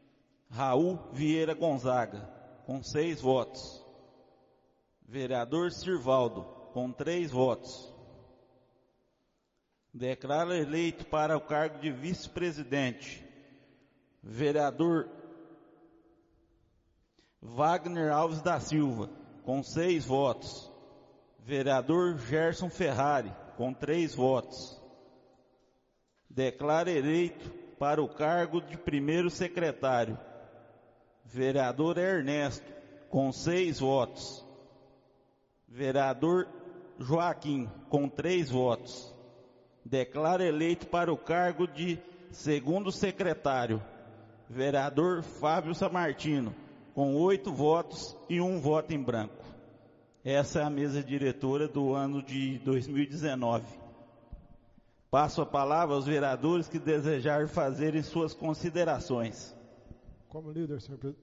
Raul Vieira Gonzaga, com seis votos. Vereador Sirvaldo, com três votos. Declaro eleito para o cargo de vice-presidente vereador Wagner Alves da Silva, com seis votos. Vereador Gerson Ferrari, com três votos. declara eleito para o cargo de primeiro secretário vereador Ernesto, com seis votos. Vereador Joaquim, com três votos. Declara eleito para o cargo de segundo secretário vereador Fábio Samartino, com oito votos e um voto em branco. Essa é a mesa diretora do ano de dois mil e dezenove. Passo a palavra aos vereadores que desejarem fazerem suas considerações. Como líder, senhor presidente.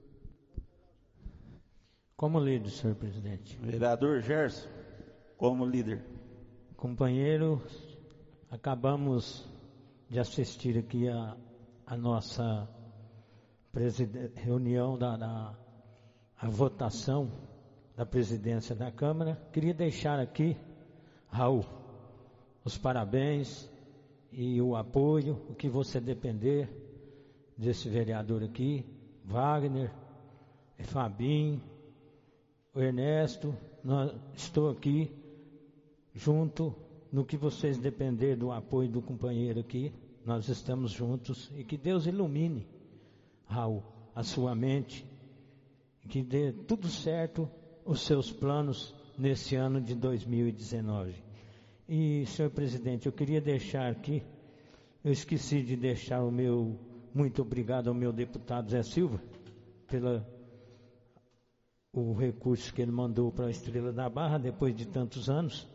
Como líder, senhor presidente. Vereador Gerson, como líder. Companheiros, acabamos de assistir aqui a, a nossa reunião, da, da a votação da presidência da Câmara. Queria deixar aqui, Raul, os parabéns e o apoio, o que você depender desse vereador aqui, Wagner, Fabinho, o Ernesto, nós, estou aqui junto no que vocês depender do apoio do companheiro aqui, nós estamos juntos, e que Deus ilumine, Raul, a sua mente, e que dê tudo certo os seus planos nesse ano de dois mil e dezenove. E, senhor presidente, eu queria deixar aqui, eu esqueci de deixar o meu muito obrigado ao meu deputado Zé Silva, pela o recurso que ele mandou para a Estrela da Barra, depois de tantos anos.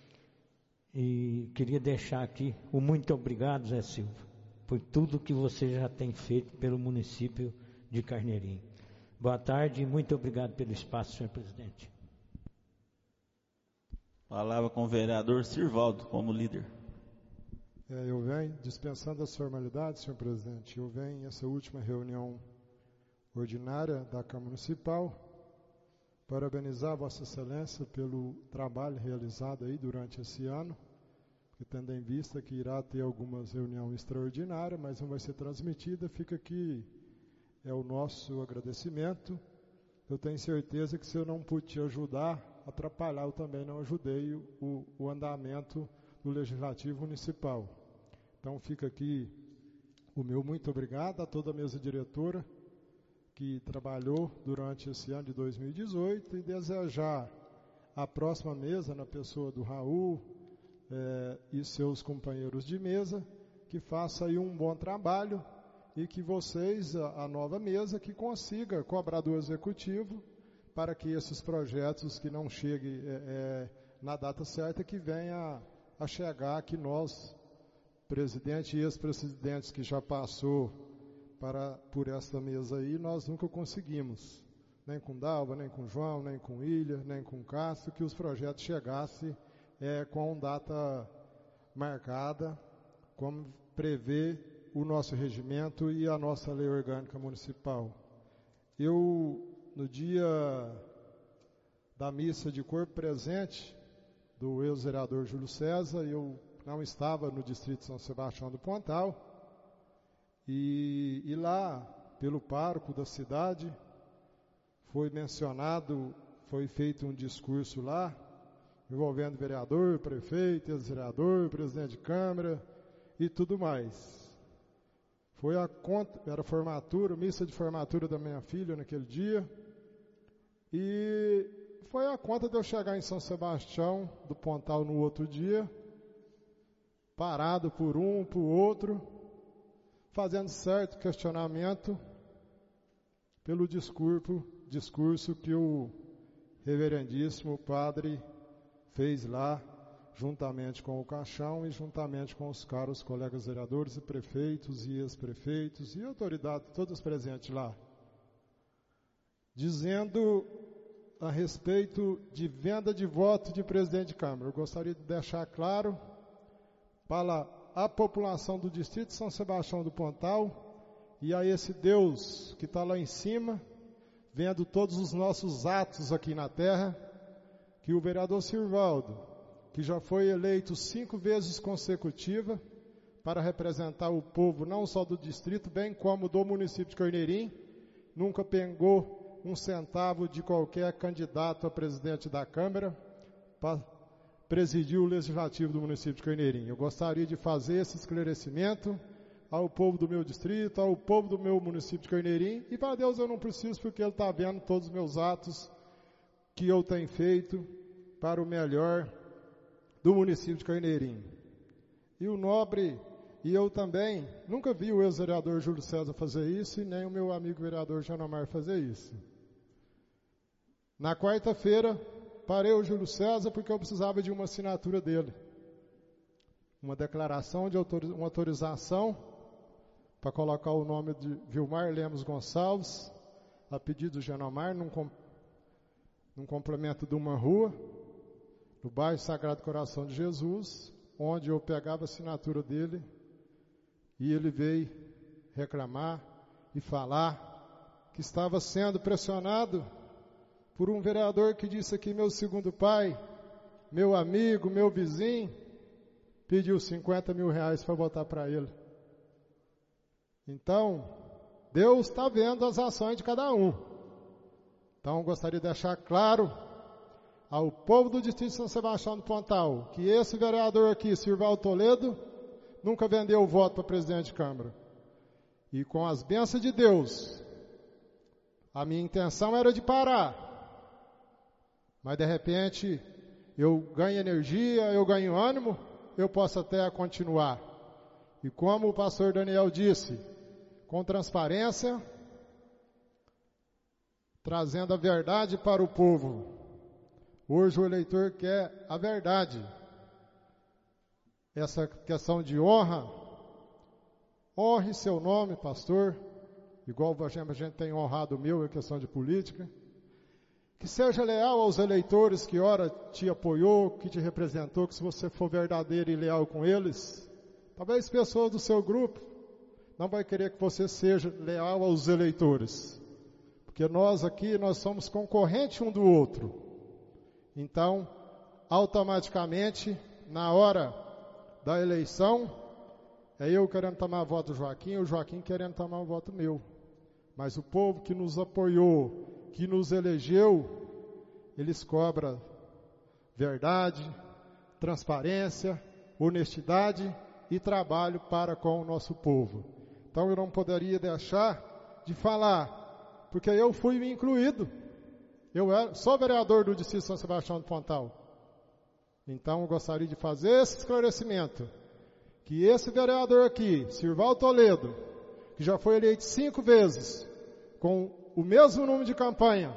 E queria deixar aqui o muito obrigado, Zé Silva, por tudo que você já tem feito pelo município de Carneirinho. Boa tarde e muito obrigado pelo espaço, senhor presidente. Palavra com o vereador Sirvaldo, como líder. É, eu venho, dispensando as formalidades, senhor presidente, eu venho essa última reunião ordinária da Câmara Municipal, parabenizar Vossa Excelência pelo trabalho realizado aí durante esse ano, que tendo em vista que irá ter algumas reuniões extraordinárias, mas não vai ser transmitida, fica aqui é o nosso agradecimento. Eu tenho certeza que se eu não pude te ajudar, atrapalhar, eu também não ajudei o, o andamento do Legislativo Municipal. Então fica aqui o meu muito obrigado a toda a mesa diretora que trabalhou durante esse ano de dois mil e dezoito, e desejar a próxima mesa, na pessoa do Raul eh, e seus companheiros de mesa, que faça aí um bom trabalho e que vocês, a, a nova mesa, que consiga cobrar do Executivo para que esses projetos que não cheguem eh, eh, na data certa, que venha a chegar, que nós, presidente e ex-presidentes que já passou Para, por esta mesa aí, nós nunca conseguimos, nem com Dalva, nem com João, nem com Ilha, nem com Castro, que os projetos chegassem é, com data marcada, como prevê o nosso regimento e a nossa lei orgânica municipal. Eu, no dia da missa de corpo presente do ex-vereador Júlio César, eu não estava no distrito de São Sebastião do Pontal, E, e lá, pelo pároco da cidade, foi mencionado, foi feito um discurso lá, envolvendo vereador, prefeito, ex-vereador, presidente de Câmara e tudo mais. Foi a conta, era formatura, missa de formatura da minha filha naquele dia, e foi a conta de eu chegar em São Sebastião do Pontal no outro dia, parado por um, por outro, fazendo certo questionamento pelo discurso, discurso que o reverendíssimo padre fez lá, juntamente com o Caixão e juntamente com os caros colegas vereadores e prefeitos e ex-prefeitos e autoridades, todos presentes lá, dizendo a respeito de venda de voto de presidente de Câmara. Eu gostaria de deixar claro para a população do distrito de São Sebastião do Pontal e a esse Deus que está lá em cima, vendo todos os nossos atos aqui na terra, que o vereador Sirvaldo, que já foi eleito cinco vezes consecutiva para representar o povo, não só do distrito, bem como do município de Carneirinho, nunca pegou um centavo de qualquer candidato a presidente da Câmara, para presidir o Legislativo do município de Carneirinho. Eu gostaria de fazer esse esclarecimento ao povo do meu distrito, ao povo do meu município de Carneirinho, e para Deus eu não preciso, porque Ele está vendo todos os meus atos que eu tenho feito para o melhor do município de Carneirinho. E o nobre, e eu também, nunca vi o ex-vereador Júlio César fazer isso, e nem o meu amigo vereador Janomar fazer isso. Na quarta-feira, parei o Júlio César porque eu precisava de uma assinatura dele. Uma declaração de autoriz- uma autorização para colocar o nome de Vilmar Lemos Gonçalves, a pedido do Janomar, num, com, num complemento de uma rua, no bairro Sagrado Coração de Jesus, onde eu pegava a assinatura dele, e ele veio reclamar e falar que estava sendo pressionado por um vereador que disse aqui, meu segundo pai, meu amigo, meu vizinho, pediu cinquenta mil reais para votar para ele. Então, Deus está vendo as ações de cada um. Então, gostaria de deixar claro ao povo do Distrito de São Sebastião do Pontal que esse vereador aqui, Sirval Toledo, nunca vendeu o voto para presidente de Câmara. E com as bênçãos de Deus, a minha intenção era de parar. Mas de repente, eu ganho energia, eu ganho ânimo, eu posso até continuar. E como o pastor Daniel disse, com transparência, trazendo a verdade para o povo. Hoje o eleitor quer a verdade. Essa questão de honra, honre seu nome, pastor, igual a gente tem honrado o meu, é questão de política. Que seja leal aos eleitores que ora te apoiou, que te representou, que se você for verdadeiro e leal com eles, talvez pessoas do seu grupo não vai querer que você seja leal aos eleitores. Porque nós aqui, nós somos concorrentes um do outro. Então, automaticamente, na hora da eleição, é eu querendo tomar voto do Joaquim, o Joaquim querendo tomar o voto meu. Mas o povo que nos apoiou, que nos elegeu, eles cobram verdade, transparência, honestidade e trabalho para com o nosso povo. Então eu não poderia deixar de falar, porque eu fui incluído. Eu era, sou vereador do Distrito de São Sebastião do Pontal. Então eu gostaria de fazer esse esclarecimento, que esse vereador aqui, Sirval Toledo, que já foi eleito cinco vezes, com o mesmo número de campanha,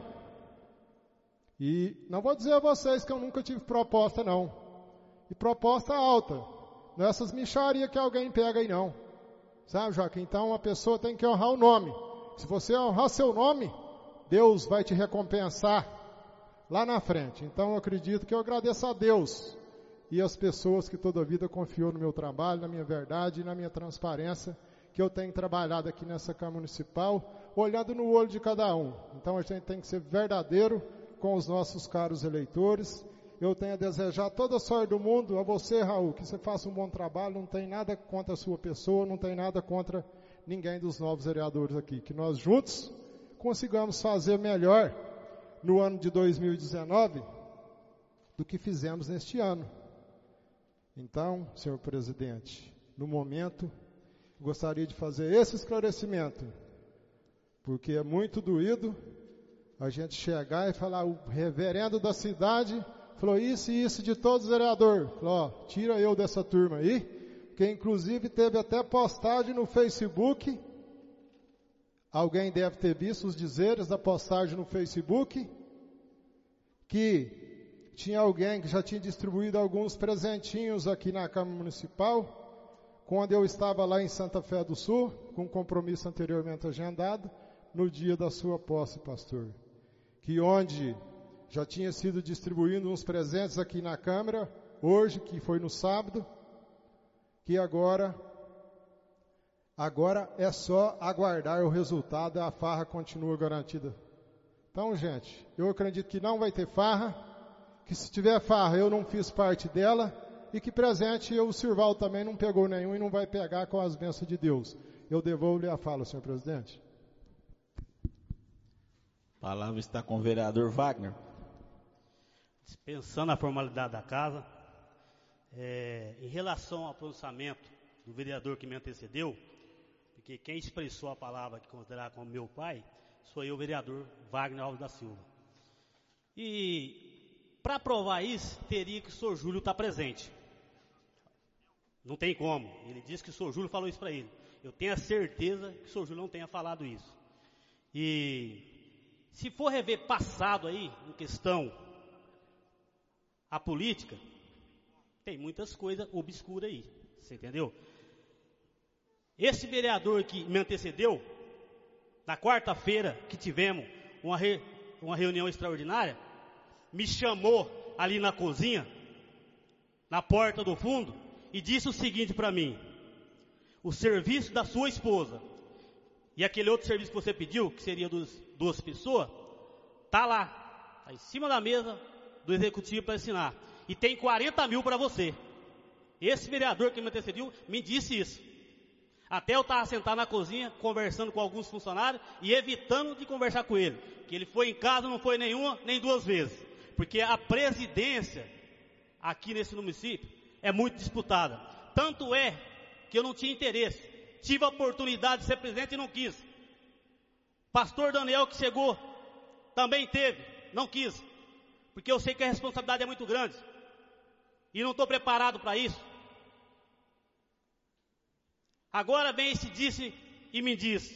e não vou dizer a vocês que eu nunca tive proposta não, e proposta alta, não é essas mixarias que alguém pega aí não, sabe, Joaquim? Então a pessoa tem que honrar o nome. Se você honrar seu nome, Deus vai te recompensar lá na frente. Então eu acredito que eu agradeço a Deus e as pessoas que toda a vida confiou no meu trabalho, na minha verdade e na minha transparência, que eu tenho trabalhado aqui nessa Câmara Municipal, olhando no olho de cada um. Então a gente tem que ser verdadeiro com os nossos caros eleitores. Eu tenho a desejar toda a sorte do mundo a você, Raul, que você faça um bom trabalho, não tem nada contra a sua pessoa, não tem nada contra ninguém dos novos vereadores aqui. Que nós juntos consigamos fazer melhor no ano de dois mil e dezenove do que fizemos neste ano. Então, senhor presidente, no momento, gostaria de fazer esse esclarecimento, porque é muito doído a gente chegar e falar, o reverendo da cidade falou isso e isso de todos os vereadores. Falou, ó, tira eu dessa turma aí, que inclusive teve até postagem no Facebook. Alguém deve ter visto os dizeres da postagem no Facebook, que tinha alguém que já tinha distribuído alguns presentinhos aqui na Câmara Municipal, quando eu estava lá em Santa Fé do Sul, com um compromisso anteriormente agendado, no dia da sua posse, pastor. Que onde já tinha sido distribuindo uns presentes aqui na Câmara, hoje, que foi no sábado, que agora, agora é só aguardar o resultado, a farra continua garantida. Então, gente, eu acredito que não vai ter farra, que se tiver farra eu não fiz parte dela, e que presente eu, o Sirval também não pegou nenhum e não vai pegar com as bênçãos de Deus. Eu devolvo-lhe a fala, senhor presidente. A palavra está com o vereador Wagner. Dispensando a formalidade da casa, É, em relação ao pronunciamento do vereador que me antecedeu, porque quem expressou a palavra que considerar como meu pai, sou eu, o vereador Wagner Alves da Silva. E para provar isso, teria que o senhor Júlio estar presente. Não tem como. Ele disse que o senhor Júlio falou isso para ele. Eu tenho a certeza que o senhor Júlio não tenha falado isso. E se for rever passado aí, em questão a política, tem muitas coisas obscuras aí. Você entendeu? Esse vereador que me antecedeu, na quarta-feira que tivemos uma, re, uma reunião extraordinária, me chamou ali na cozinha, na porta do fundo, e disse o seguinte para mim: o serviço da sua esposa e aquele outro serviço que você pediu, que seria dos duas pessoas, tá lá, tá em cima da mesa do executivo para assinar, e tem quarenta mil para você. Esse vereador que me antecedeu me disse isso. Até eu estava sentado na cozinha, conversando com alguns funcionários e evitando de conversar com ele, que ele foi em casa, não foi nenhuma nem duas vezes, porque a presidência aqui nesse município é muito disputada. Tanto é que eu não tinha interesse. Tive a oportunidade de ser presidente e não quis. Pastor Daniel, que chegou, também teve, não quis. Porque eu sei que a responsabilidade é muito grande. E não estou preparado para isso. Agora vem esse disse e me diz.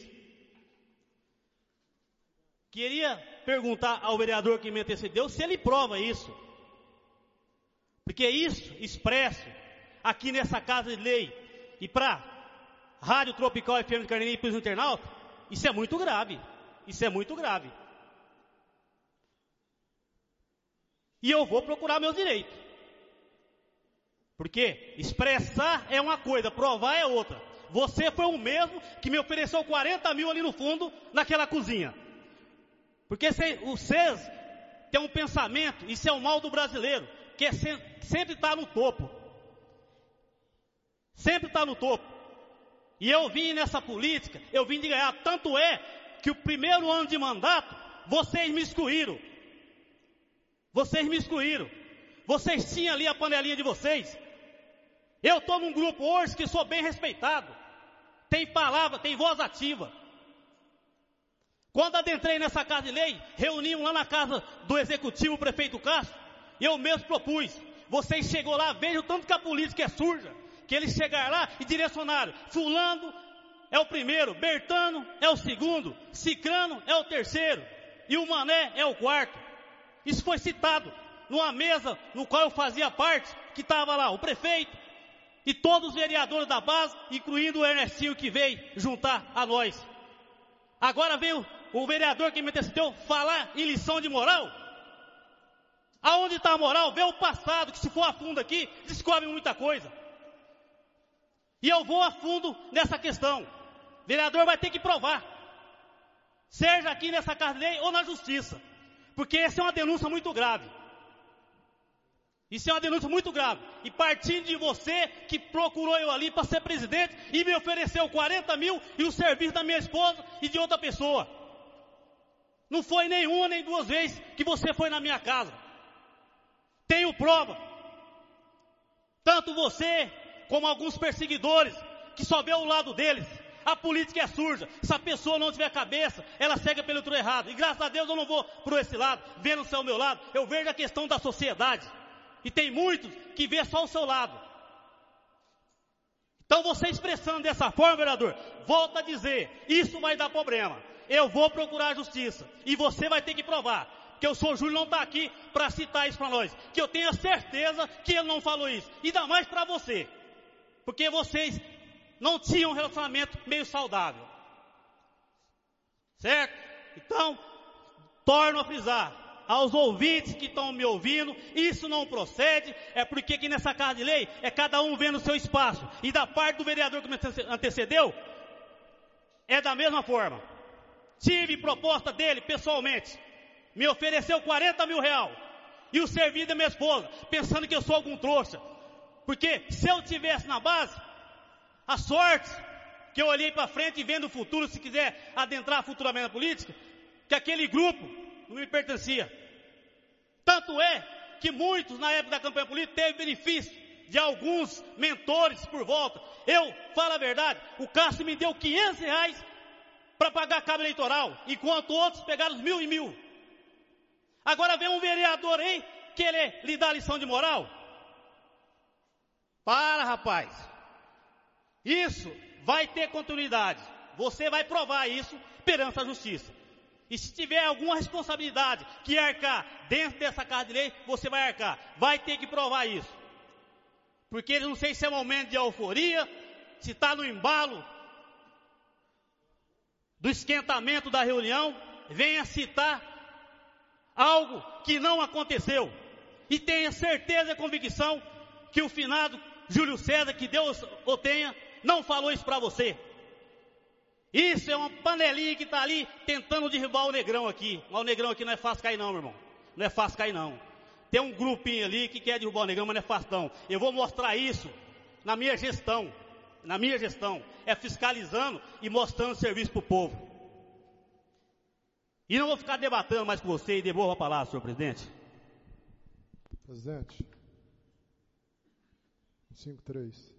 Queria perguntar ao vereador que me antecedeu se ele prova isso. Porque isso, expresso, aqui nessa Casa de Lei, e para Rádio Tropical F M de Carneirinho e para os internautas, isso é muito grave. Isso é muito grave. E eu vou procurar meus direitos. Porque expressar é uma coisa, provar é outra. Você foi o mesmo que me ofereceu quarenta mil ali no fundo, naquela cozinha. Porque vocês têm um pensamento, isso é o mal do brasileiro, que é sempre está no topo. Sempre está no topo. E eu vim nessa política, eu vim de ganhar. Tanto é que o primeiro ano de mandato, vocês me excluíram. Vocês me excluíram. Vocês tinham ali a panelinha de vocês. Eu estou num grupo hoje que sou bem respeitado. Tem palavra, tem voz ativa. Quando adentrei nessa Casa de Lei, reunimos lá na casa do executivo, o prefeito Castro, e eu mesmo propus. Vocês chegou lá, vejam o tanto que a política é suja, que eles chegaram lá e direcionaram. Fulano é o primeiro, Bertano é o segundo, Cicrano é o terceiro, e o Mané é o quarto. Isso foi citado numa mesa no qual eu fazia parte, que estava lá o prefeito e todos os vereadores da base, incluindo o Ernestinho que veio juntar a nós. Agora veio o vereador que me antecedeu falar em lição de moral. Aonde está a moral? Vê o passado, que se for a fundo aqui, descobre muita coisa. E eu vou a fundo nessa questão. O vereador vai ter que provar. Seja aqui nessa Casa de Lei ou na Justiça. Porque essa é uma denúncia muito grave. Isso é uma denúncia muito grave. E partindo de você, que procurou eu ali para ser presidente e me ofereceu quarenta mil e o serviço da minha esposa e de outra pessoa. Não foi nenhuma nem duas vezes que você foi na minha casa. Tenho prova. Tanto você como alguns perseguidores que só vê o lado deles. A política é suja. Se a pessoa não tiver cabeça, ela segue pelo outro errado. E graças a Deus eu não vou por esse lado, vendo só o meu lado. Eu vejo a questão da sociedade. E tem muitos que vê só o seu lado. Então você expressando dessa forma, vereador, volta a dizer, isso vai dar problema. Eu vou procurar a justiça. E você vai ter que provar. Que o senhor Júlio não está aqui para citar isso para nós. Que eu tenho a certeza que ele não falou isso. E ainda mais para você. Porque vocês não tinham um relacionamento meio saudável. Certo? Então, torno a frisar. Aos ouvintes que estão me ouvindo, isso não procede, é porque aqui nessa Casa de Lei, é cada um vendo o seu espaço. E da parte do vereador que me antecedeu, é da mesma forma. Tive proposta dele pessoalmente. Me ofereceu quarenta mil reais. E o serviço da minha esposa, pensando que eu sou algum trouxa. Porque se eu tivesse na base, a sorte que eu olhei para frente e vendo o futuro, se quiser adentrar futuramente na política, que aquele grupo não me pertencia. Tanto é que muitos na época da campanha política teve benefício de alguns mentores por volta. Eu, falo a verdade, o Cássio me deu quinhentos reais para pagar cabo eleitoral, enquanto outros pegaram os mil e mil. Agora vem um vereador aí querer lhe dar lição de moral? Para, rapaz. Isso vai ter continuidade. Você vai provar isso perante a justiça. E se tiver alguma responsabilidade que arcar dentro dessa casa de lei, você vai arcar. Vai ter que provar isso. Porque eu não sei se é momento de euforia, se está no embalo do esquentamento da reunião, venha citar algo que não aconteceu. E tenha certeza e convicção que o finado Júlio César, que Deus o tenha, não falou isso para você. Isso é uma panelinha que está ali tentando derrubar o Negrão aqui. Mas o Negrão aqui não é fácil cair não, meu irmão. Não é fácil cair não. Tem um grupinho ali que quer derrubar o Negrão, mas não é fácil não. Eu vou mostrar isso na minha gestão. Na minha gestão. É fiscalizando e mostrando serviço para o povo. E não vou ficar debatendo mais com você e devolvo a palavra, senhor presidente. Presidente. cinco três.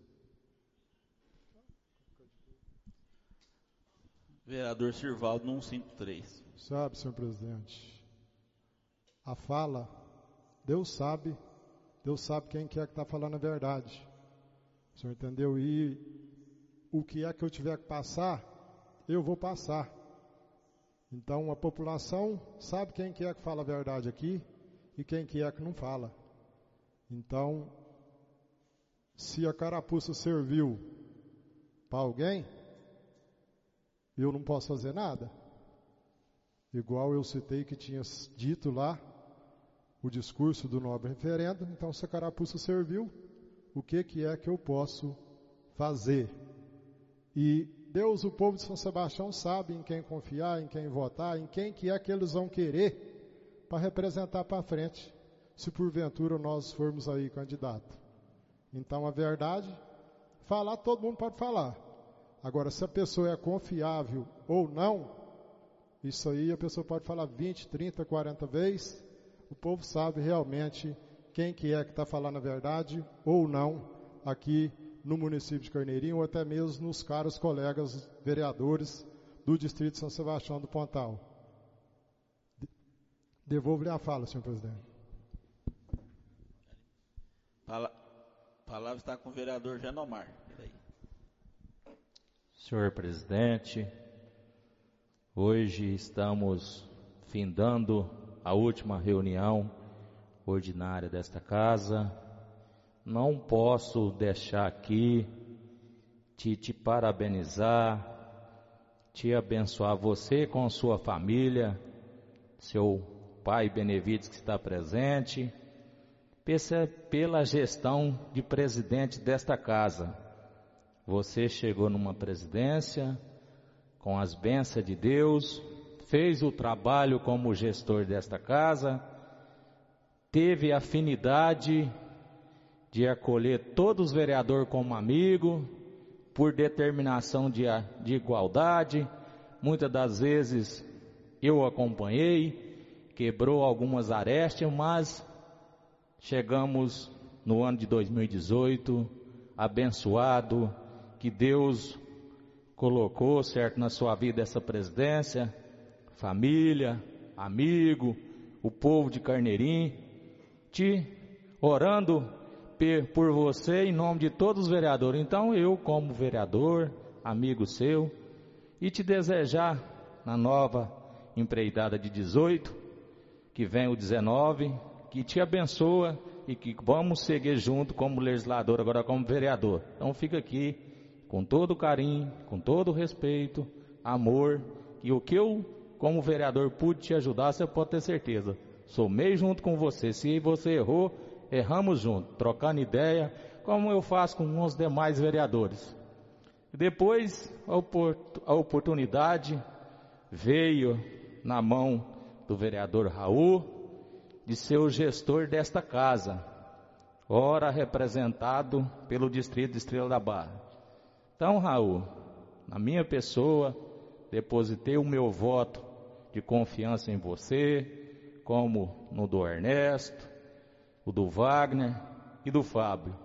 Vereador Sirvaldo, no cento e cinquenta e três. Sabe, senhor presidente, a fala, Deus sabe, Deus sabe quem que é que está falando a verdade. O senhor entendeu? E o que é que eu tiver que passar, eu vou passar. Então a população sabe quem que é que fala a verdade aqui e quem que é que não fala. Então, se a carapuça serviu para alguém, eu não posso fazer nada. Igual eu citei que tinha dito lá o discurso do nobre referendo. Então, se a carapuça serviu, o que, que é que eu posso fazer? E Deus, o povo de São Sebastião, sabe em quem confiar, em quem votar, em quem que é que eles vão querer para representar para frente, se porventura nós formos aí candidato. Então, a verdade, falar, todo mundo pode falar. Agora, se a pessoa é confiável ou não, isso aí a pessoa pode falar vinte, trinta, quarenta vezes. O povo sabe realmente quem que é que está falando a verdade ou não aqui no município de Carneirinho, ou até mesmo nos caros colegas vereadores do distrito de São Sebastião do Pontal. Devolvo-lhe a fala, senhor presidente. A palavra está com o vereador Genomar. Senhor presidente, hoje estamos findando a última reunião ordinária desta casa. Não posso deixar aqui de te parabenizar, te abençoar você com sua família, seu pai Benevides que está presente, pela gestão de presidente desta casa. Você chegou numa presidência com as bênçãos de Deus, fez o trabalho como gestor desta casa, teve afinidade de acolher todos os vereadores como amigo, por determinação de, de igualdade. Muitas das vezes eu acompanhei, quebrou algumas arestas, mas chegamos no ano de dois mil e dezoito, abençoado, que Deus colocou, certo, na sua vida essa presidência, família, amigo, o povo de Carneirinho, te orando por você em nome de todos os vereadores. Então eu, como vereador, amigo seu, e te desejar na nova empreitada de dezoito, que vem o dezenove, que te abençoa e que vamos seguir junto como legislador, agora como vereador. Então fica aqui com todo carinho, com todo respeito, amor, e o que eu, como vereador, pude te ajudar, você pode ter certeza. Somei junto com você. Se você errou, erramos junto, trocando ideia, como eu faço com os demais vereadores. Depois, a oportunidade veio na mão do vereador Raul, de ser o gestor desta casa, ora representado pelo distrito de Estrela da Barra. Então, Raul, na minha pessoa, depositei o meu voto de confiança em você, como no do Ernesto, o do Wagner e do Fábio.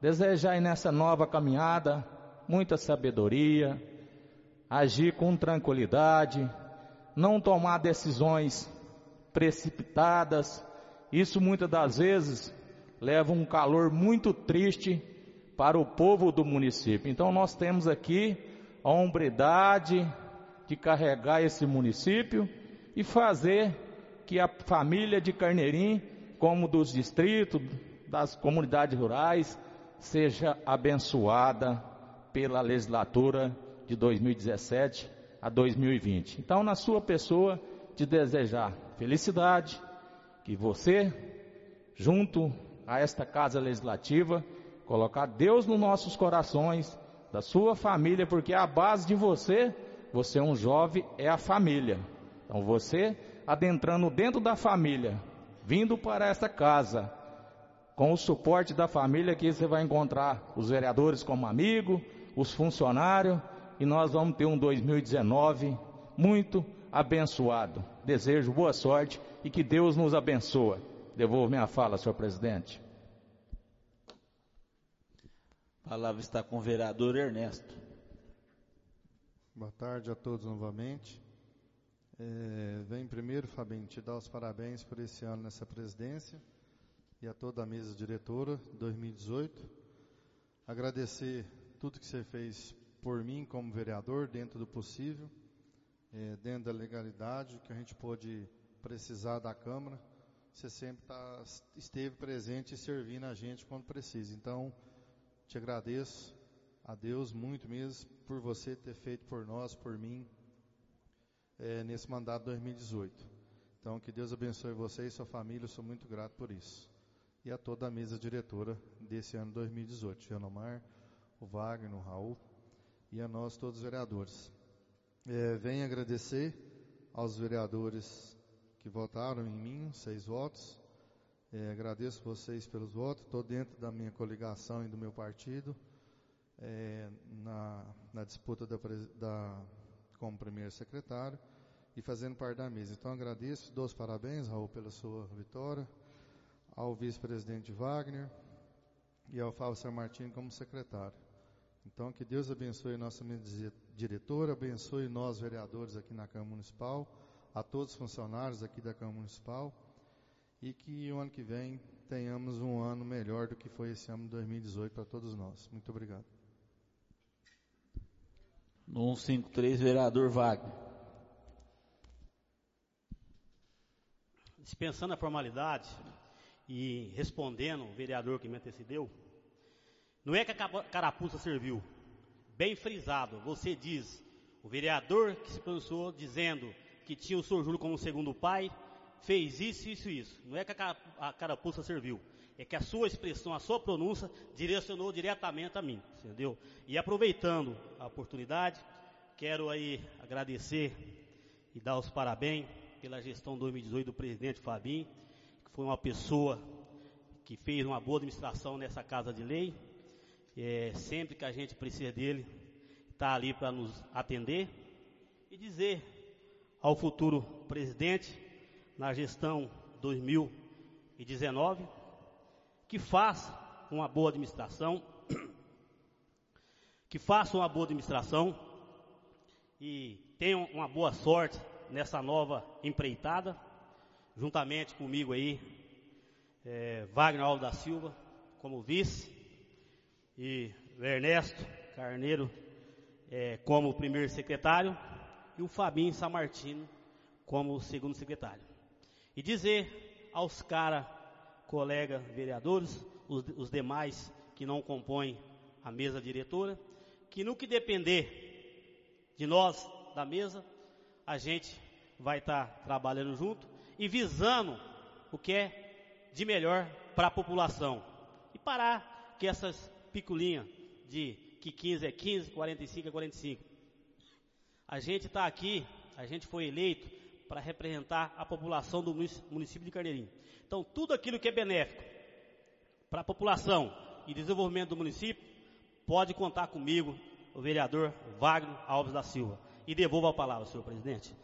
desejar nessa nova caminhada muita sabedoria, agir com tranquilidade, não tomar decisões precipitadas. Isso muitas das vezes leva um calor muito triste para o povo do município. Então nós temos aqui a hombridade de carregar esse município e fazer que a família de Carneirim, como dos distritos, das comunidades rurais, seja abençoada pela legislatura de dois mil e dezessete a dois mil e vinte. Então, na sua pessoa, te desejar felicidade, que você, junto a esta casa legislativa, colocar Deus nos nossos corações, da sua família, porque a base de você, você é um jovem, é a família. Então você, adentrando dentro da família, vindo para esta casa, com o suporte da família, que você vai encontrar os vereadores como amigo, os funcionários, e nós vamos ter um dois mil e dezenove muito abençoado. Desejo boa sorte e que Deus nos abençoe. Devolvo minha fala, senhor presidente. A palavra está com o vereador Ernesto. Boa tarde a todos novamente. É, vem primeiro, Fabinho, te dar os parabéns por esse ano nessa presidência e a toda a mesa diretora dois mil e dezoito. Agradecer tudo que você fez por mim como vereador, dentro do possível, é, dentro da legalidade, que a gente pôde precisar da Câmara. Você sempre tá, esteve presente e servindo a gente quando precisa. Então, te agradeço a Deus muito mesmo por você ter feito por nós, por mim, é, nesse mandato dois mil e dezoito. Então, que Deus abençoe você e sua família, eu sou muito grato por isso. E a toda a mesa diretora desse ano dois mil e dezoito, Janomar, o Wagner, o Raul e a nós todos os vereadores. É, venho agradecer aos vereadores que votaram em mim, seis votos. É, agradeço vocês pelos votos. Estou dentro da minha coligação e do meu partido, é, na, na disputa da, da, como primeiro secretário e fazendo parte da mesa. Então agradeço, dou os parabéns, Raul, pela sua vitória, ao vice-presidente Wagner e ao Fábio Samartino como secretário. Então que Deus abençoe nossa mesa diretora, abençoe nós vereadores aqui na Câmara Municipal, a todos os funcionários aqui da Câmara Municipal, e que o ano que vem tenhamos um ano melhor do que foi esse ano de dois mil e dezoito para todos nós. Muito obrigado. No cento e cinquenta e três, vereador Wagner. Dispensando a formalidade e respondendo o vereador que me antecedeu, não é que a carapuça serviu. Bem frisado, você diz, o vereador que se pronunciou dizendo que tinha o senhor Júlio como segundo pai, fez isso, isso e isso. Não é que a carapuça serviu, é que a sua expressão, a sua pronúncia direcionou diretamente a mim, entendeu? E aproveitando a oportunidade, quero aí agradecer e dar os parabéns pela gestão dois mil e dezoito do presidente Fabinho, que foi uma pessoa que fez uma boa administração nessa casa de lei. É, sempre que a gente precisa dele, está ali para nos atender, e dizer ao futuro presidente, na gestão dois mil e dezenove, que faça uma boa administração, que faça uma boa administração e tenha uma boa sorte nessa nova empreitada, juntamente comigo aí, é, Wagner Alves da Silva, como vice, e o Ernesto Carneiro é, como primeiro secretário e o Fabinho Samartino como segundo secretário. E dizer aos caras, colegas vereadores, os, os demais que não compõem a mesa diretora, que no que depender de nós da mesa, a gente vai estar tá trabalhando junto e visando o que é de melhor para a população. E parar que essas piculinha de que quinze é quinze, quarenta e cinco é quarenta e cinco. A gente está aqui, a gente foi eleito para representar a população do município de Carneirim. Então, tudo aquilo que é benéfico para a população e desenvolvimento do município, pode contar comigo, o vereador Wagner Alves da Silva. E devolvo a palavra, senhor presidente.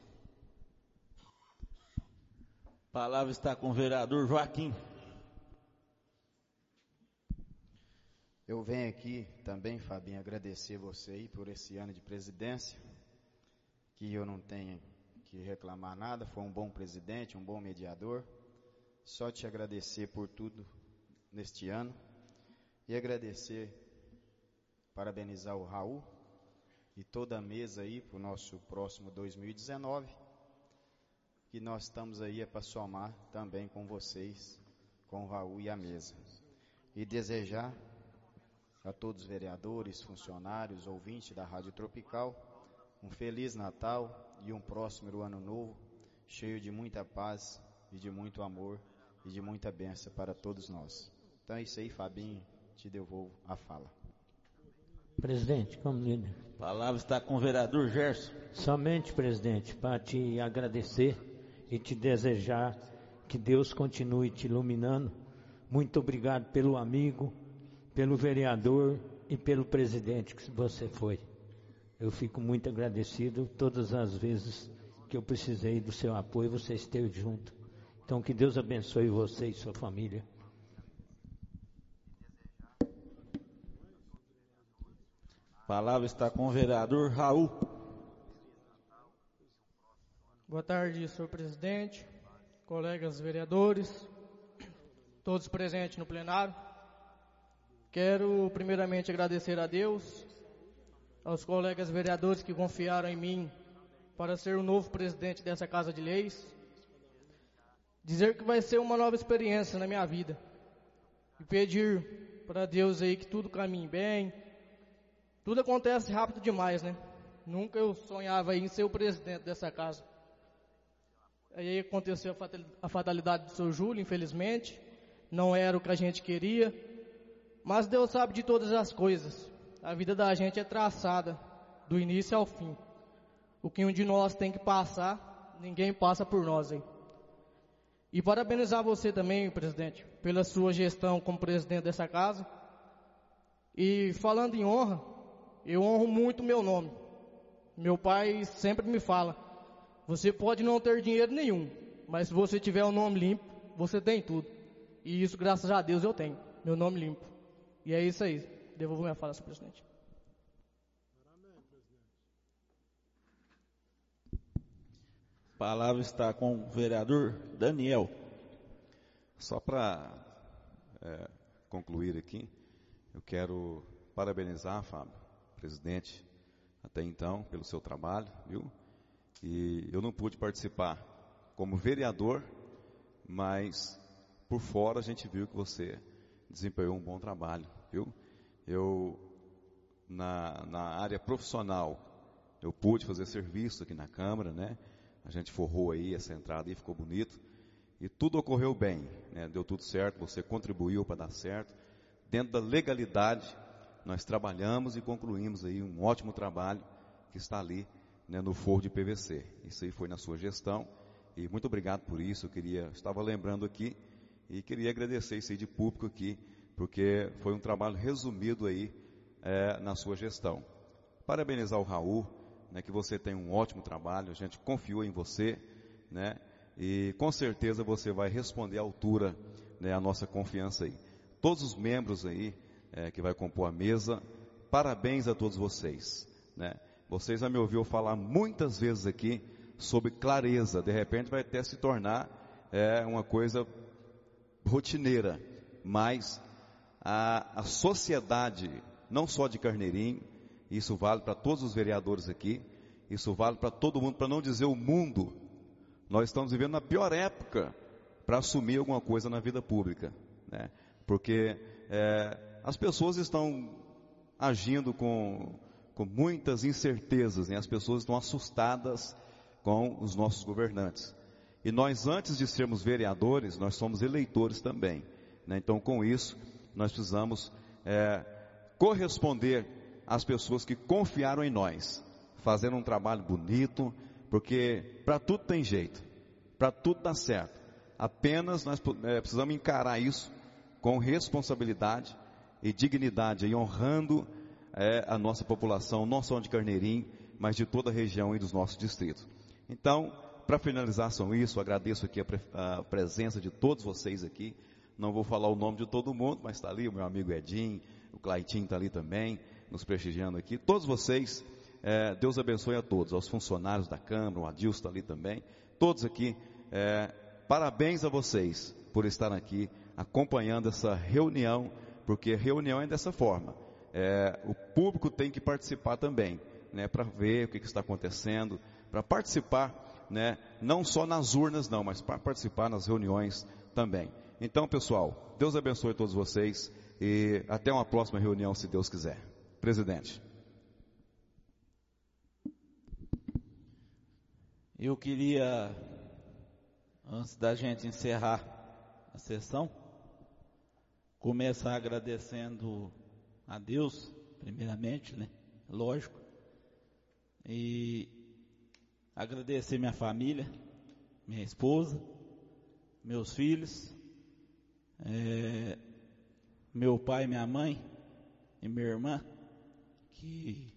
A palavra está com o vereador Joaquim. Eu venho aqui também, Fabinho, agradecer você aí por esse ano de presidência, que eu não tenho que reclamar nada, foi um bom presidente, um bom mediador. Só te agradecer por tudo neste ano e agradecer, parabenizar o Raul e toda a mesa aí para o nosso próximo dois mil e dezenove, que nós estamos aí é para somar também com vocês, com o Raul e a mesa. E desejar a todos os vereadores, funcionários, ouvintes da Rádio Tropical, um Feliz Natal e um próximo ano novo, cheio de muita paz e de muito amor e de muita bênção para todos nós. Então é isso aí, Fabinho, te devolvo a fala. Presidente, como líder. A palavra está com o vereador Gerson. Somente, presidente, para te agradecer e te desejar que Deus continue te iluminando. Muito obrigado pelo amigo, pelo vereador e pelo presidente que você foi. Eu fico muito agradecido todas as vezes que eu precisei do seu apoio, você esteve junto. Então que Deus abençoe você e sua família. A palavra está com o vereador Raul. Boa tarde, senhor presidente, colegas vereadores, todos presentes no plenário. Quero primeiramente agradecer a Deus, aos colegas vereadores que confiaram em mim para ser o novo presidente dessa Casa de Leis. Dizer que vai ser uma nova experiência na minha vida. E pedir para Deus aí que tudo caminhe bem. Tudo acontece rápido demais, né? Nunca eu sonhava em ser o presidente dessa casa. Aí aconteceu a fatalidade do seu Júlio, infelizmente. Não era o que a gente queria. Mas Deus sabe de todas as coisas. A vida da gente é traçada do início ao fim. O que um de nós tem que passar, ninguém passa por nós aí. E parabenizar você também, presidente, pela sua gestão como presidente dessa casa. E falando em honra, eu honro muito o meu nome. Meu pai sempre me fala, você pode não ter dinheiro nenhum, mas se você tiver o nome limpo, você tem tudo. E isso, graças a Deus, eu tenho, meu nome limpo. E é isso aí. Devolvo minha fala, senhor presidente. A palavra está com o vereador Daniel. Só para é, concluir aqui, eu quero parabenizar, Fábio, presidente, até então, pelo seu trabalho, viu? E eu não pude participar como vereador, mas por fora a gente viu que você desempenhou um bom trabalho, viu? Eu, na, na área profissional, eu pude fazer serviço aqui na Câmara, né? A gente forrou aí essa entrada e ficou bonito. E tudo ocorreu bem, né? Deu tudo certo, você contribuiu para dar certo. Dentro da legalidade, nós trabalhamos e concluímos aí um ótimo trabalho que está ali, né, no forro de P V C. Isso aí foi na sua gestão e muito obrigado por isso. Eu queria, estava lembrando aqui e queria agradecer isso aí de público aqui, porque foi um trabalho resumido aí é, na sua gestão. Parabenizar o Raul, né, que você tem um ótimo trabalho, a gente confiou em você, né, e com certeza você vai responder à altura, né, a nossa confiança aí. Todos os membros aí é, que vai compor a mesa, parabéns a todos vocês, né. Vocês já me ouviram falar muitas vezes aqui sobre clareza, de repente vai até se tornar é, uma coisa rotineira, mas a, a sociedade, não só de Carneirinho, isso vale para todos os vereadores aqui, isso vale para todo mundo, para não dizer o mundo. Nós estamos vivendo na pior época para assumir alguma coisa na vida pública, né? Porque é, as pessoas estão agindo com, com muitas incertezas, né? As pessoas estão assustadas com os nossos governantes. E nós, antes de sermos vereadores, nós somos eleitores também, né? Então, com isso, nós precisamos é, corresponder às pessoas que confiaram em nós, fazendo um trabalho bonito, porque para tudo tem jeito, para tudo dá certo. Apenas nós é, precisamos encarar isso com responsabilidade e dignidade, e honrando é, a nossa população, não só de Carneirinho, mas de toda a região e dos nossos distritos. Então, para finalizar são isso, agradeço aqui a, pre a presença de todos vocês aqui. Não vou falar o nome de todo mundo, mas está ali o meu amigo Edinho, o Claitinho está ali também, nos prestigiando aqui. Todos vocês, é, Deus abençoe a todos, aos funcionários da Câmara, o Adilson está ali também, todos aqui, é, parabéns a vocês por estarem aqui acompanhando essa reunião, porque reunião é dessa forma, é, o público tem que participar também, né, para ver o que, que está acontecendo, para participar, né, não só nas urnas não, mas para participar nas reuniões também. Então, pessoal, Deus abençoe todos vocês e até uma próxima reunião, se Deus quiser. Presidente. Eu queria, antes da gente encerrar a sessão, começar agradecendo a Deus, primeiramente, né? Lógico. E agradecer minha família, minha esposa, meus filhos, é, meu pai, minha mãe e minha irmã, que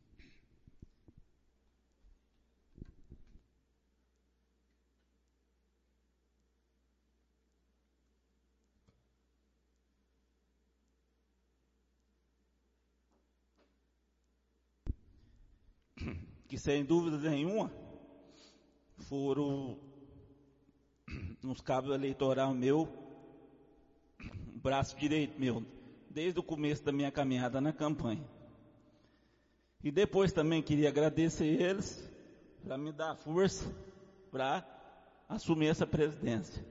que sem dúvida nenhuma foram nos cabos eleitoral meu, braço direito meu, desde o começo da minha caminhada na campanha. E depois também queria agradecer eles para me dar força para assumir essa presidência.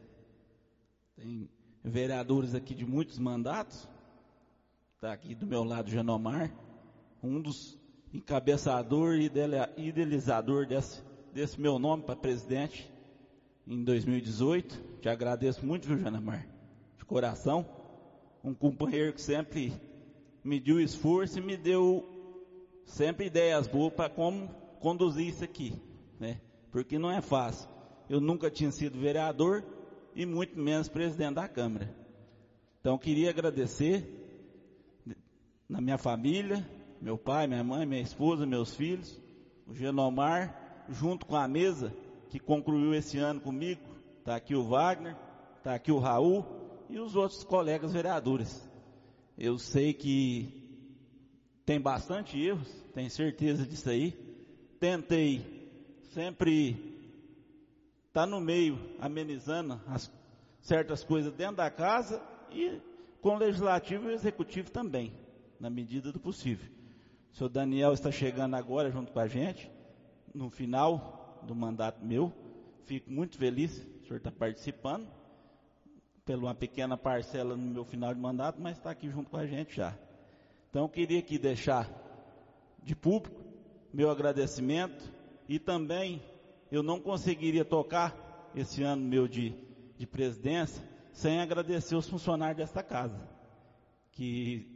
Tem vereadores aqui de muitos mandatos, está aqui do meu lado o Janomar, um dos encabeçador e idealizador desse, desse meu nome para presidente em dois mil e dezoito. Te agradeço muito, viu, Janomar, de coração. Um companheiro que sempre mediu esforço e me deu sempre ideias boas para como conduzir isso aqui, né? Porque não é fácil. Eu nunca tinha sido vereador e muito menos presidente da Câmara. Então queria agradecer na minha família, meu pai, minha mãe, minha esposa, meus filhos, o Genomar, junto com a mesa que concluiu esse ano comigo. Está aqui o Wagner, está aqui o Raul e os outros colegas vereadores. Eu sei que tem bastante erros, tenho certeza disso aí. Tentei sempre estar tá no meio, amenizando as, certas coisas dentro da casa e com o legislativo e o executivo também, na medida do possível. O senhor Daniel está chegando agora junto com a gente, no final do mandato meu. Fico muito feliz, o senhor está participando, pela uma pequena parcela no meu final de mandato, mas está aqui junto com a gente já. Então eu queria aqui deixar de público meu agradecimento e também eu não conseguiria tocar esse ano meu de, de presidência sem agradecer os funcionários desta casa, que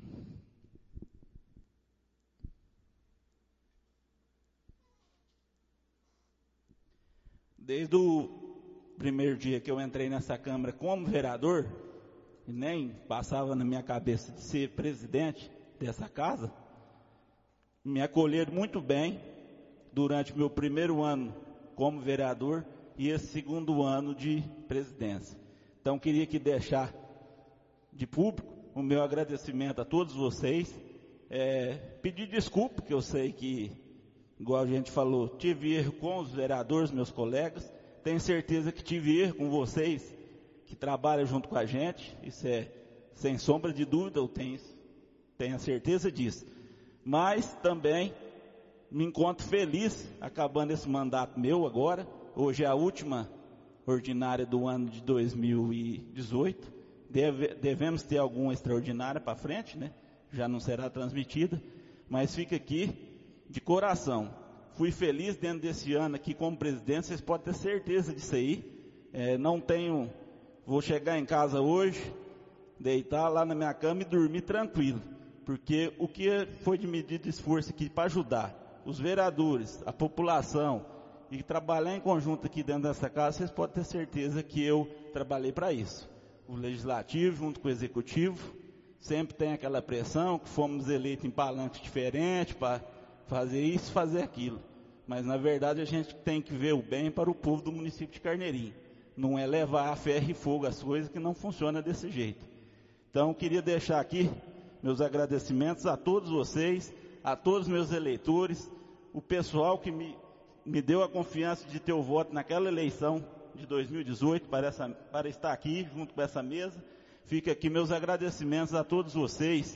desde o primeiro dia que eu entrei nessa Câmara como vereador, e nem passava na minha cabeça de ser presidente dessa casa, me acolheram muito bem durante meu primeiro ano como vereador e esse segundo ano de presidência. Então queria que deixar de público o meu agradecimento a todos vocês, é, pedir desculpa, que eu sei que, igual a gente falou, tive erro com os vereadores, meus colegas, tenho certeza que tive erro com vocês, que trabalham junto com a gente, isso é sem sombra de dúvida, eu tenho, tenho a certeza disso. Mas também me encontro feliz, acabando esse mandato meu agora, hoje é a última ordinária do ano de dois mil e dezoito, Deve, devemos ter alguma extraordinária para frente, né? Já não será transmitida, mas fica aqui de coração. Fui feliz dentro desse ano aqui como presidente, vocês podem ter certeza disso aí. É, não tenho, vou chegar em casa hoje, deitar lá na minha cama e dormir tranquilo, porque o que foi de medida de esforço aqui para ajudar os vereadores, a população e trabalhar em conjunto aqui dentro dessa casa, vocês podem ter certeza que eu trabalhei para isso. O legislativo junto com o executivo, sempre tem aquela pressão que fomos eleitos em palanque diferente para fazer isso, fazer aquilo. Mas na verdade a gente tem que ver o bem para o povo do município de Carneirinho. Não é levar a ferro e fogo as coisas, que não funciona desse jeito. Então eu queria deixar aqui meus agradecimentos a todos vocês, a todos os meus eleitores, o pessoal que me, me deu a confiança de ter o voto naquela eleição de dois mil e dezoito para, essa, para estar aqui junto com essa mesa. Fica aqui meus agradecimentos a todos vocês.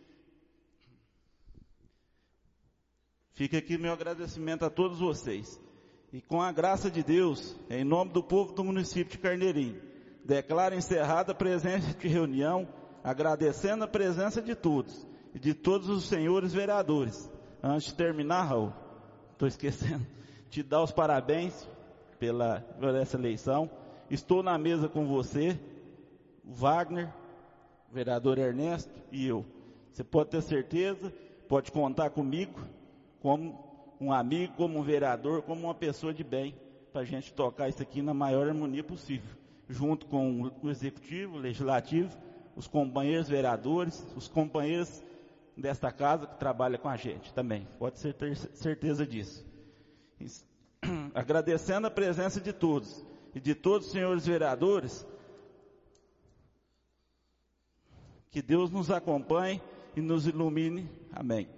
Fica aqui meu agradecimento a todos vocês. E com a graça de Deus, em nome do povo do município de Carneirinho, declaro encerrada a presente reunião, agradecendo a presença de todos e de todos os senhores vereadores. Antes de terminar, Raul, estou esquecendo, te dar os parabéns pela, por essa eleição. Estou na mesa com você, o Wagner, o vereador Ernesto e eu. Você pode ter certeza, pode contar comigo como um amigo, como um vereador, como uma pessoa de bem, para a gente tocar isso aqui na maior harmonia possível, junto com o executivo, o legislativo, os companheiros vereadores, os companheiros desta casa que trabalham com a gente também, pode ter certeza disso. Agradecendo a presença de todos e de todos os senhores vereadores, que Deus nos acompanhe e nos ilumine. Amém.